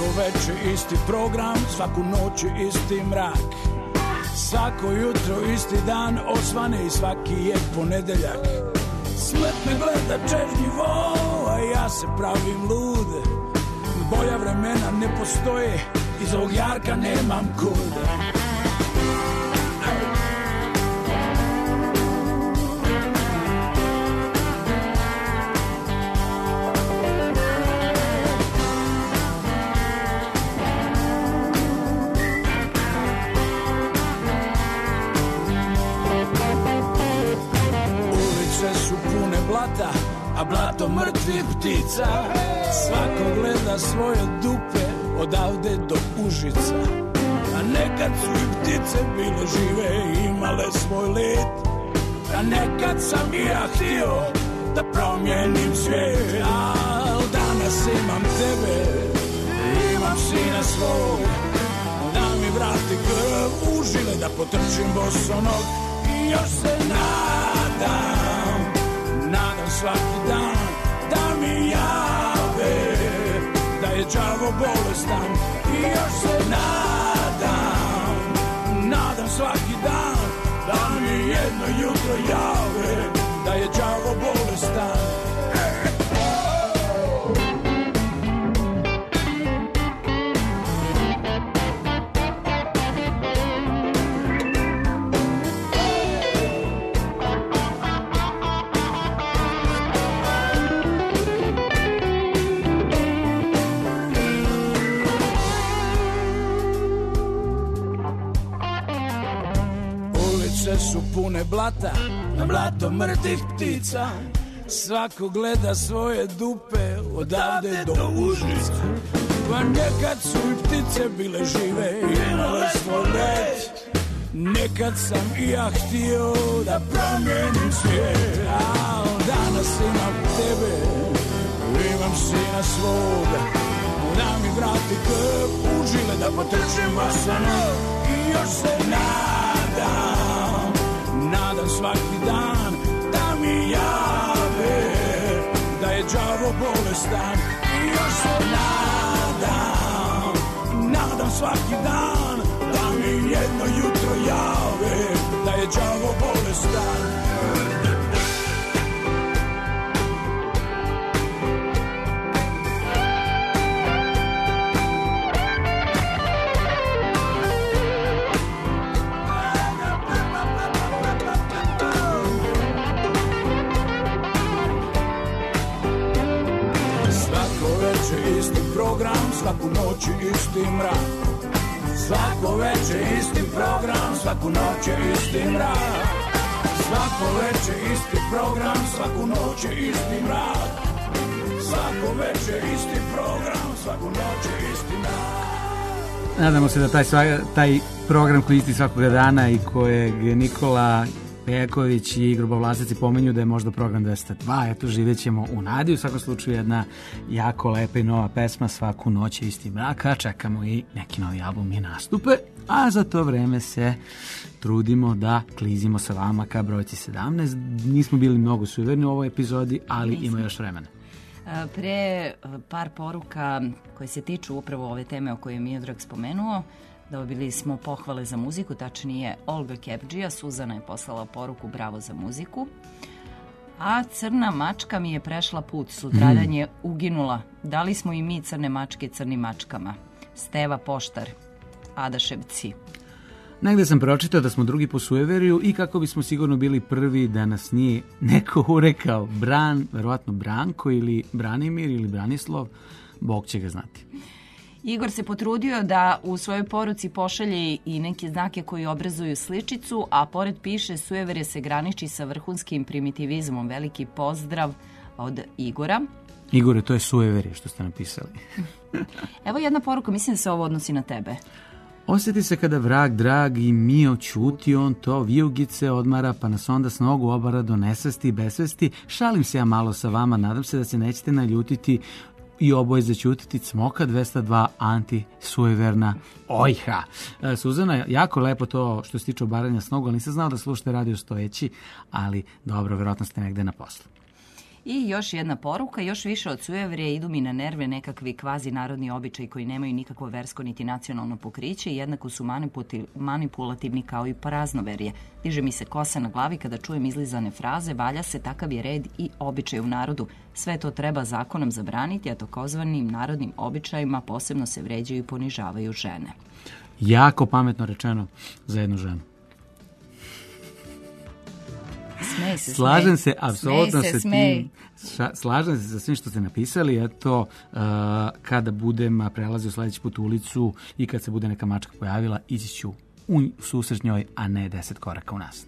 Speaker 10: Svako veče isti program, svaku noć isti mrak. Svako jutro isti dan osvane i svaki je ponedeljak. Svet me gleda čežnjivo, a ja se pravim lud. Bolja vremena ne postoje, iz ovog jarka nemam kud. A blato mrtvih ptica. Svako gleda svoje dupe odavde do Užica. A nekad su i ptice bile žive i imale svoj let. A nekad sam i ja htio da promijenim svijet. Al danas imam tebe, imam sina svog. Da mi vrati krv u žile, da potrčim bosonog. I još se nadam, nadam svaki dan da mi jave da je đavo bolestan. I još se nadam, nadam svaki dan da mi jedno jutro jave da je đavo bolestan. Su pune blata, blato mrtvih ptica. Svako gleda svoje dupe odavde do Užica. Pa nekad su i ptice bile žive i imale svoj let. Nekad sam i ja htio da promijenim svijet. A danas imam tebe, imam sina svoga. Da mi vrati krv u žile, da potrčim vasano. I još se nadam, nadam svaki dan da mi jave da je đavo bolestan. I još se nadam, nadam svaki dan da mi jedno jutro jave da je đavo bolestan. Svaku noć isti mrak. Svako veče isti program, svaku noć isti mrak. Svako veče isti program, svaku noć isti mrak. Svako veče isti program, svaku noć isti mrak.
Speaker 4: Nadamo se da taj program koji isti svakoga dana i kojeg Nikola Peković i Gruba Vlasaci pomenju da je možda program 202. Eto, živjet ćemo u nadi. U svakom slučaju jedna jako lepa i nova pesma, Svaku noć je isti mrak, a čekamo i neki novi album i nastupe. A za to vreme se trudimo da klizimo sa vama ka brojci 17. Nismo bili mnogo suverni u ovoj epizodi, ali ima još vremena.
Speaker 3: Pre par poruka koje se tiču upravo ove teme o kojoj je Miodrag spomenuo, dobili smo pohvale za muziku, tačnije Olga Kepđija, Suzana je poslala poruku bravo za muziku. A crna mačka mi je prešla put, sutradan je uginula. Dali smo i mi crne mačke crnim mačkama. Steva Poštar, Adaševci.
Speaker 4: Negde sam pročitao da smo drugi po sueveriju i kako bismo sigurno bili prvi da nas nije neko urekao verovatno Branko ili Branimir ili Branislav, Bog će ga znati.
Speaker 3: Igor se potrudio da u svojoj poruci pošalje i neke znake koji obrazuju sličicu, a pored piše sueverje se graniči sa vrhunskim primitivizmom. Veliki pozdrav od Igora.
Speaker 4: Igore, to je sueverje što ste napisali.
Speaker 3: Evo jedna poruka, mislim da se ovo odnosi na tebe.
Speaker 4: Osjeti se kada vrag drag i mio ćuti, on to vijugice odmara, pa nas onda s nogu obara do nesvesti i besvesti. Šalim se ja malo sa vama, nadam se da se nećete naljutiti i oboje začutiti. Cmoka 202 anti-sueverna ojha. Suzana, jako lepo to što se tiče obaranja s nogu, ali nisam znao da slušate radio stojeći, ali dobro, verovatno ste negde na poslu.
Speaker 3: I još jedna poruka, još više od sujevrije idu mi na nerve nekakvi kvazi narodni običaji koji nemaju nikakvo versko niti nacionalno pokriće i jednako su manipulativni kao i praznoverje. Diže mi se kosa na glavi kada čujem izlizane fraze, valja se, takav je red i običaj u narodu. Sve to treba zakonom zabraniti, a takozvanim narodnim običajima posebno se vređaju i ponižavaju žene.
Speaker 4: Jako pametno rečeno za jednu ženu.
Speaker 3: Smej se,
Speaker 4: slažem se apsolutno sa
Speaker 3: smej.
Speaker 4: tim. Slažem se sa svim što ste napisali. Eto, kada budem prelazio sledeći put ulicu i kad se bude neka mačka pojavila, ići ću u susret njoj, a ne 10 koraka unazad.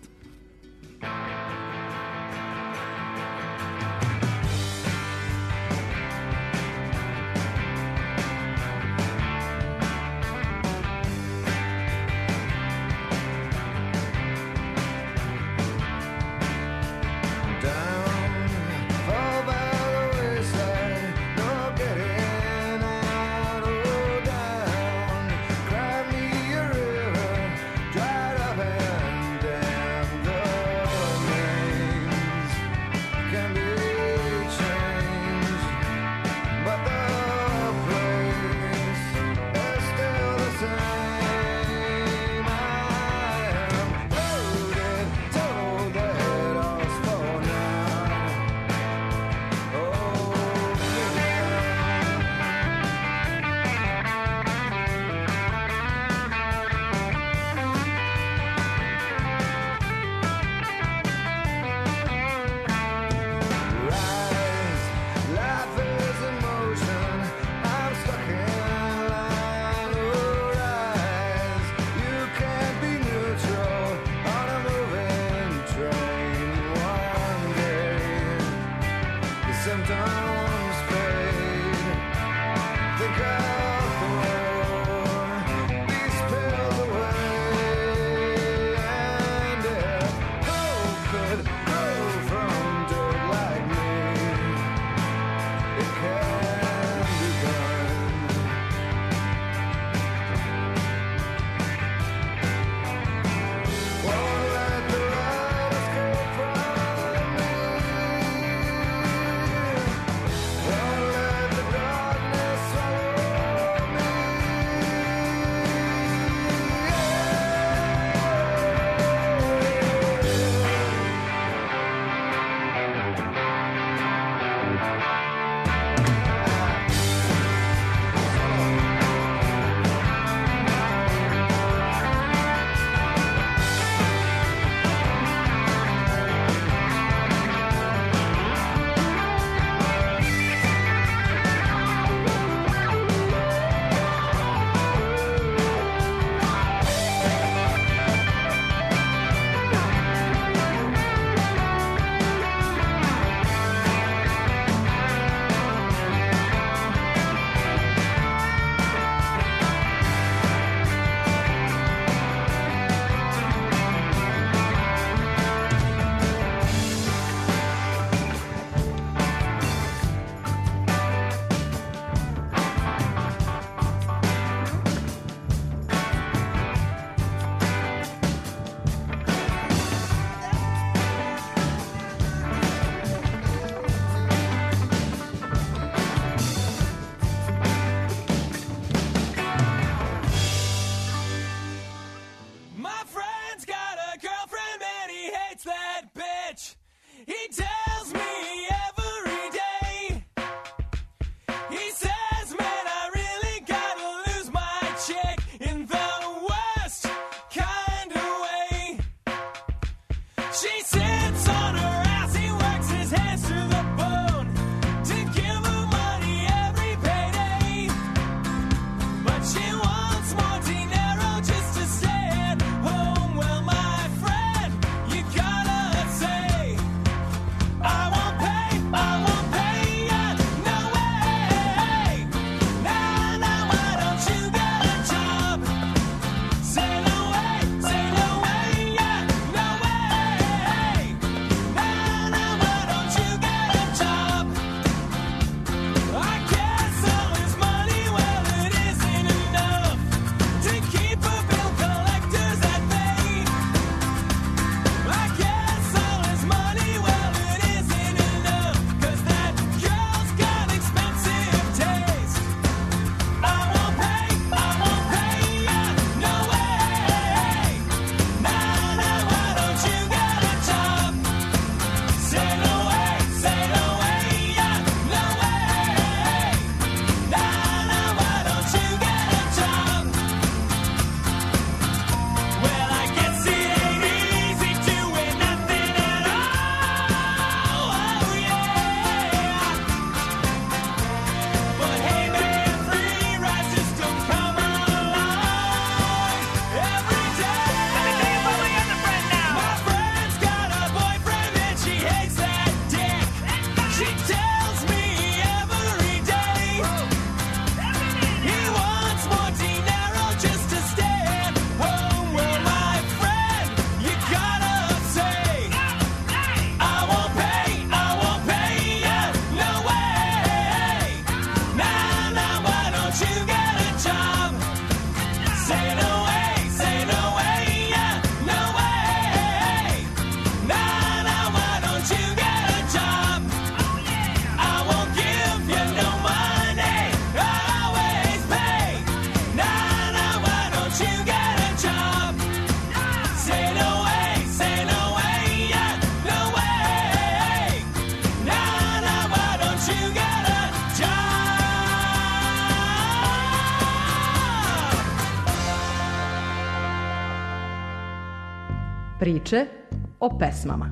Speaker 8: Priče o pesmama.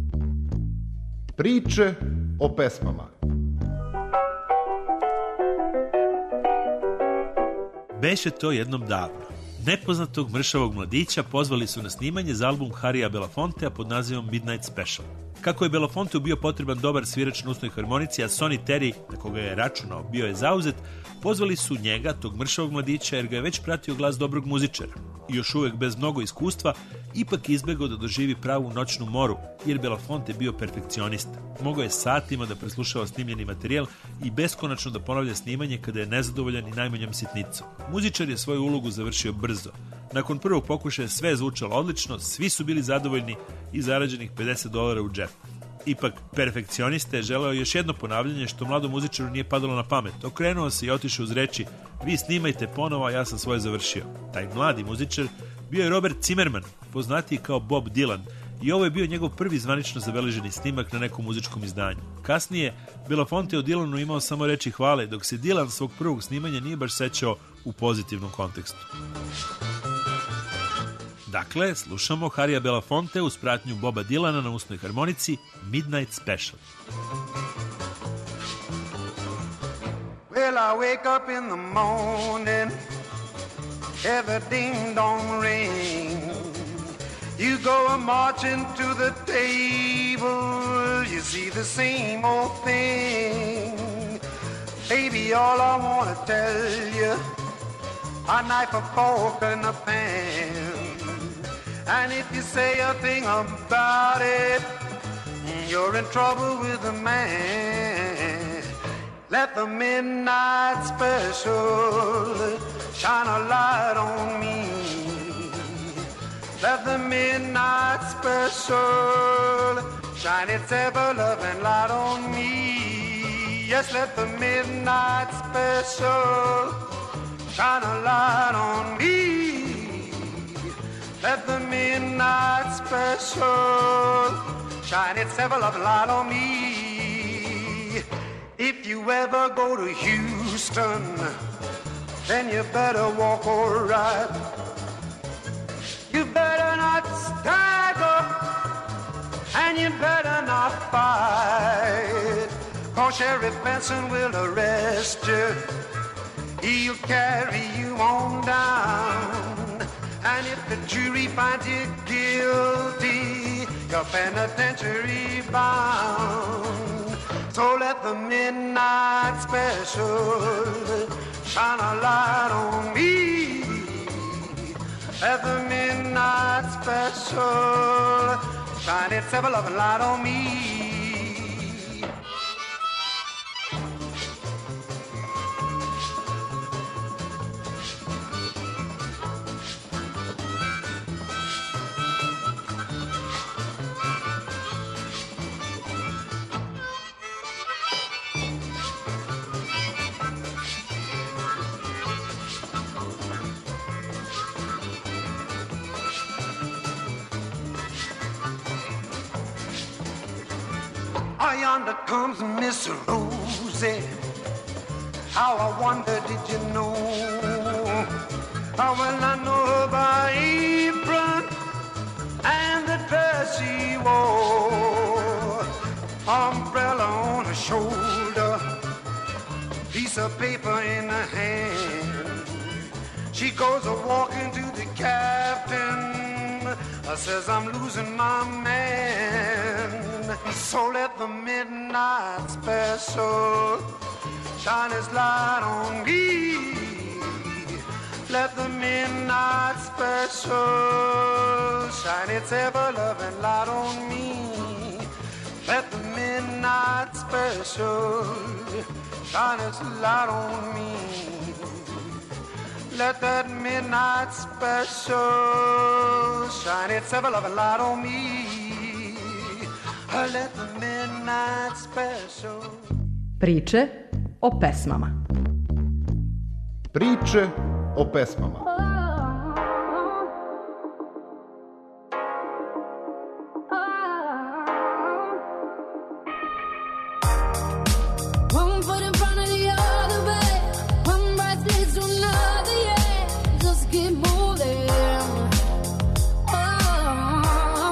Speaker 6: Priče o pesmama.
Speaker 11: Beše to jednom davno. Nepoznatog mršavog mladića pozvali su na snimanje za album Harija Belafontea pod nazivom Midnight Special. Kako je Belafonteu bio potreban dobar svirač na usnoj harmonici, a Sonny Terry, na koga je računao, bio je zauzet, pozvali su njega, tog mršavog mladića, jer ga je već pratio glas dobrog muzičara. I još uvek bez mnogo iskustva, ipak izbegao da doživi pravu noćnu moru, jer Belafonte bio perfekcionista. Mogao je satima da preslušava snimljeni materijal i beskonačno da ponavlja snimanje kada je nezadovoljan i najmanjom sitnicom. Muzičar je svoju ulogu završio brzo. Nakon prvog pokušaja sve je zvučalo odlično, svi su bili zadovoljni i zarađenih $50 u džep. Ipak, perfekcionista je želeo još jedno ponavljanje što mladom muzičaru nije padalo na pamet. Okrenuo se i otišao uz reči: vi snimajte ponovo, a ja sam svoje završio. Taj mladi muzičar bio je Robert Zimmerman, poznatiji kao Bob Dylan, i ovo je bio njegov prvi zvanično zabeleženi snimak na nekom muzičkom izdanju. Kasnije, Belafonte o Dylanu imao samo reči hvale, dok se Dylan svog prvog snimanja nije baš sećao u pozitivnom kontekstu. Dakle, slušamo Harija Belafonte uz pratnju Boba Dylana na usnoj harmonici Midnight Special.
Speaker 12: Well, I wake up in the morning, every ding dong ring. You go marching to the table, you see the same old thing. Baby, all I wanna tell you, a knife, a fork, and a pan. And if you say a thing about it, you're in trouble with the man. Let the midnight special shine a light on me. Let the midnight special shine its ever-loving light on me. Yes, let the midnight special shine a light on me. Let the midnight special shine its ever-loving light on me. If you ever go to Houston, then you better walk or ride. You better not stagger, and you better not fight, 'cause Sheriff Benson will arrest you. He'll carry you on down. And if the jury finds you guilty, you're penitentiary bound. So let the midnight special shine a light on me. Let the midnight special shine its ever-loving light on me. Yonder comes Miss Rosie. How I wonder, did you know? How well I know her by apron and the dress she wore. Umbrella on her shoulder, piece of paper in her hand. She goes a-walking to the captain, says I'm losing my man. So let the midnight special shine its light on me. Let the midnight special shine its ever-loving light on me. Let the midnight special shine its light on me. Let that midnight special shine its ever-loving light on me. Let the midnight special.
Speaker 8: Priče o pesmama.
Speaker 6: Priče o pesmama.
Speaker 19: One foot in front of the other way, one breath leads to another, yeah. Just keep moving. Oh.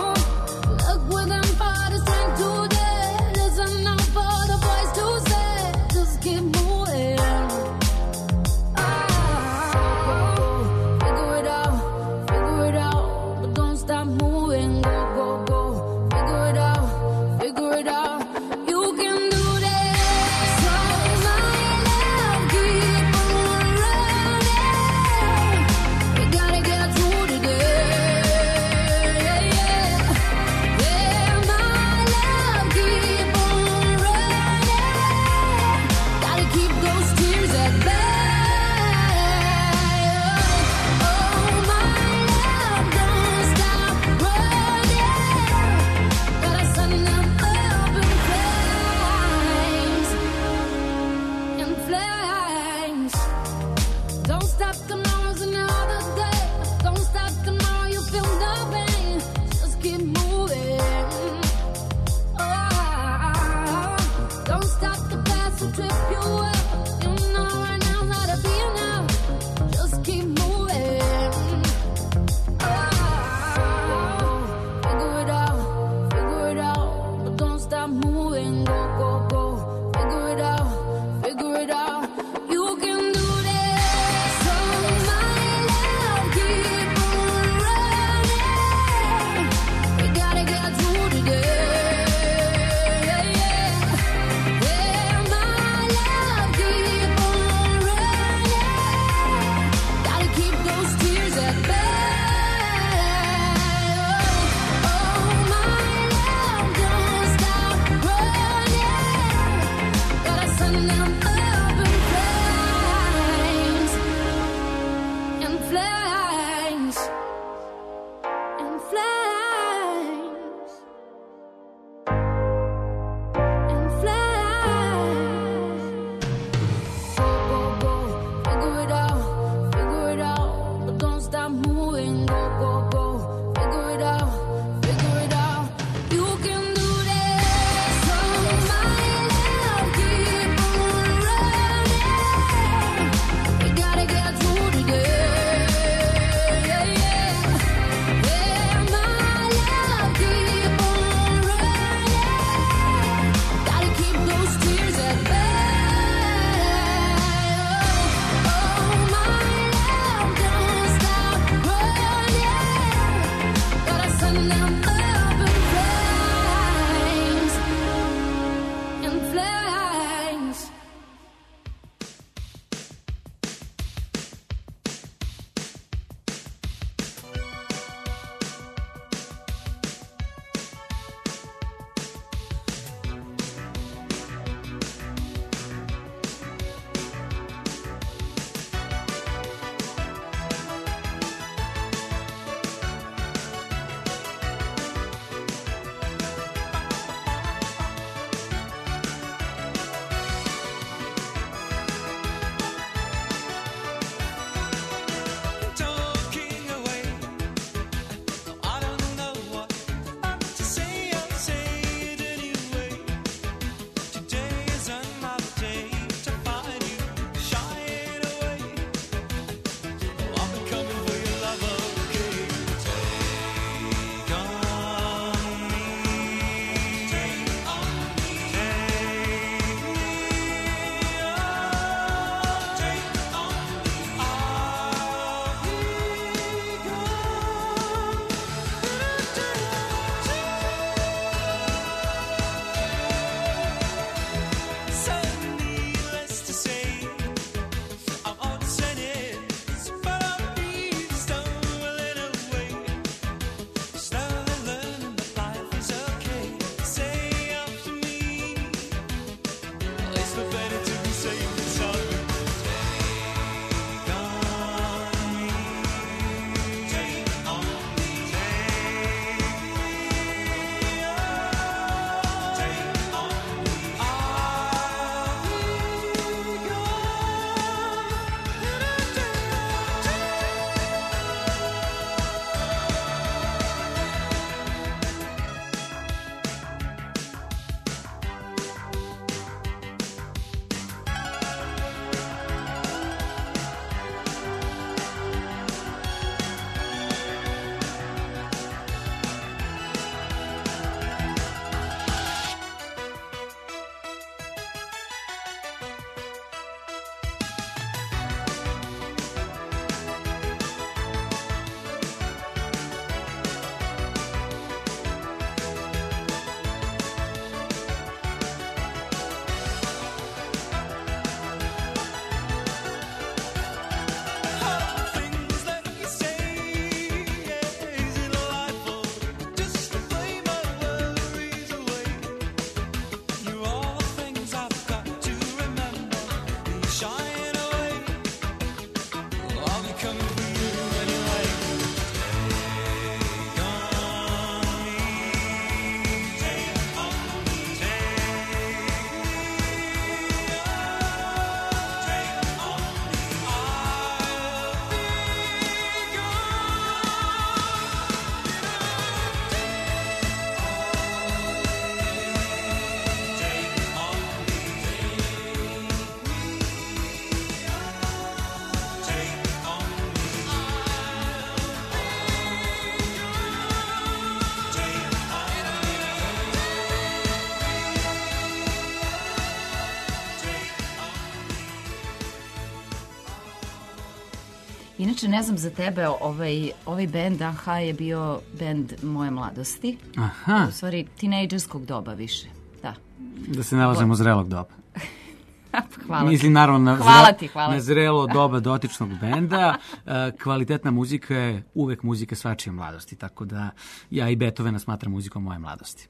Speaker 3: Inače, ne znam za tebe, ovaj band Aha je bio band moje mladosti.
Speaker 4: Aha.
Speaker 3: U stvari, tinejdžerskog doba više.
Speaker 4: Da se nalazimo zrelog doba.
Speaker 3: Hvala
Speaker 4: Mislim, naravno,
Speaker 3: hvala
Speaker 4: na zrelo doba dotičnog benda. Kvalitetna muzika je uvek muzika svačije mladosti, tako da ja i Beethovena smatram muzikom moje mladosti.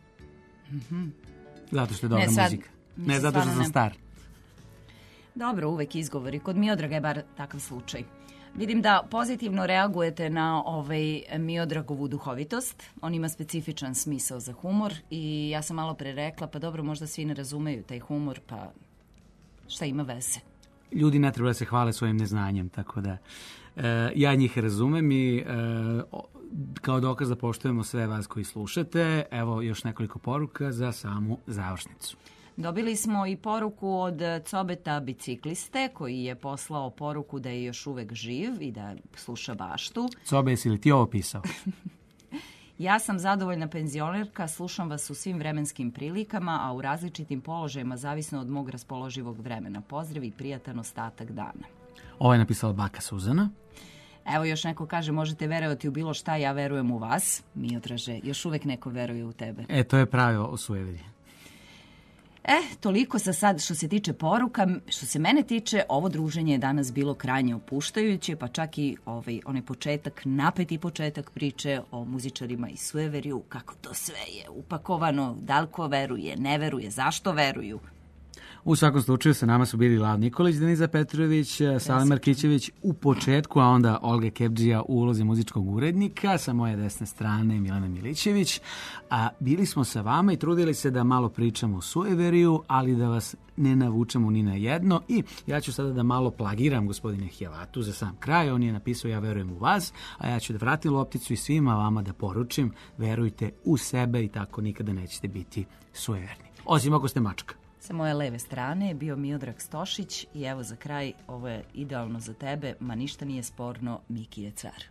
Speaker 4: Zato što je dobra muzika. Ne zato što sam star.
Speaker 3: Dobro, uvek izgovori. Kod Miodraga je bar takav slučaj. Vidim da pozitivno reagujete na Miodragovu duhovitost. On ima specifičan smisao za humor i ja sam malo pre rekla, pa dobro, možda svi ne razumeju taj humor, pa šta ima veze?
Speaker 4: Ljudi ne treba da se hvale svojim neznanjem, tako da ja njih razumem i kao dokaz da poštujemo sve vas koji slušate, evo još nekoliko poruka za samu završnicu.
Speaker 3: Dobili smo i poruku od Cobeta bicikliste koji je poslao poruku da je još uvek živ i da sluša Baštu.
Speaker 4: Cobe, jesi li ti ovo pisao?
Speaker 3: Ja sam zadovoljna penzionerka, slušam vas u svim vremenskim prilikama, a u različitim položajima zavisno od mog raspoloživog vremena. Pozdrav i prijatan ostatak dana.
Speaker 4: Ovo je napisala baka Suzana.
Speaker 3: Evo još neko kaže, možete verovati u bilo šta, ja verujem u vas. Miodraže, još uvek neko veruje u tebe.
Speaker 4: To je pravilo sujeverje.
Speaker 3: Toliko za sad što se tiče poruka. Što se mene tiče, ovo druženje je danas bilo krajnje opuštajuće, pa čak i onaj početak, napeti početak priče o muzičarima i sujeverju, kako to sve je upakovano, da li ko veruje, ne veruje, zašto veruju.
Speaker 4: U svakom slučaju sa nama su bili Lav Nikolić, Deniza Petrović, Sale Markićević u početku, a onda Olga Kebđija u ulozi muzičkog urednika, sa moje desne strane Milana Milićević. A bili smo sa vama i trudili se da malo pričamo o sujeveriju, ali da vas ne navučemo ni na jedno. I ja ću sada da malo plagiram gospodine Hjevatu za sam kraj. On je napisao ja verujem u vas, a ja ću da vratim lopticu i svima vama da poručim verujte u sebe i tako nikada nećete biti sujeverni. Osim ako ste mačka.
Speaker 3: Sa moje leve strane je bio Miodrag Stošić i evo za kraj, ovo je idealno za tebe, ma ništa nije sporno, Miki je car.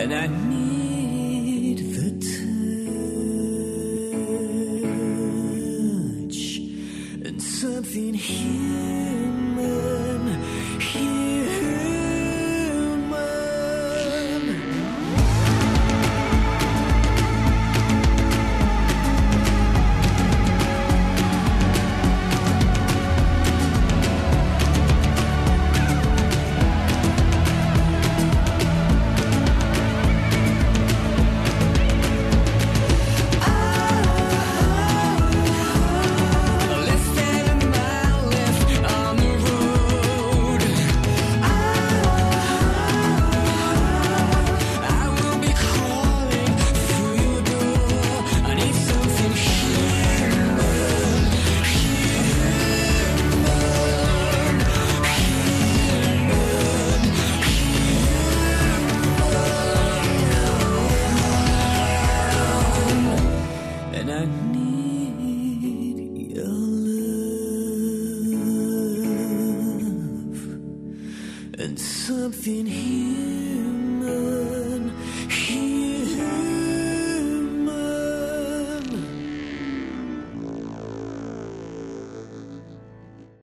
Speaker 21: and I need the touch and something human, human. And I need your love and something here.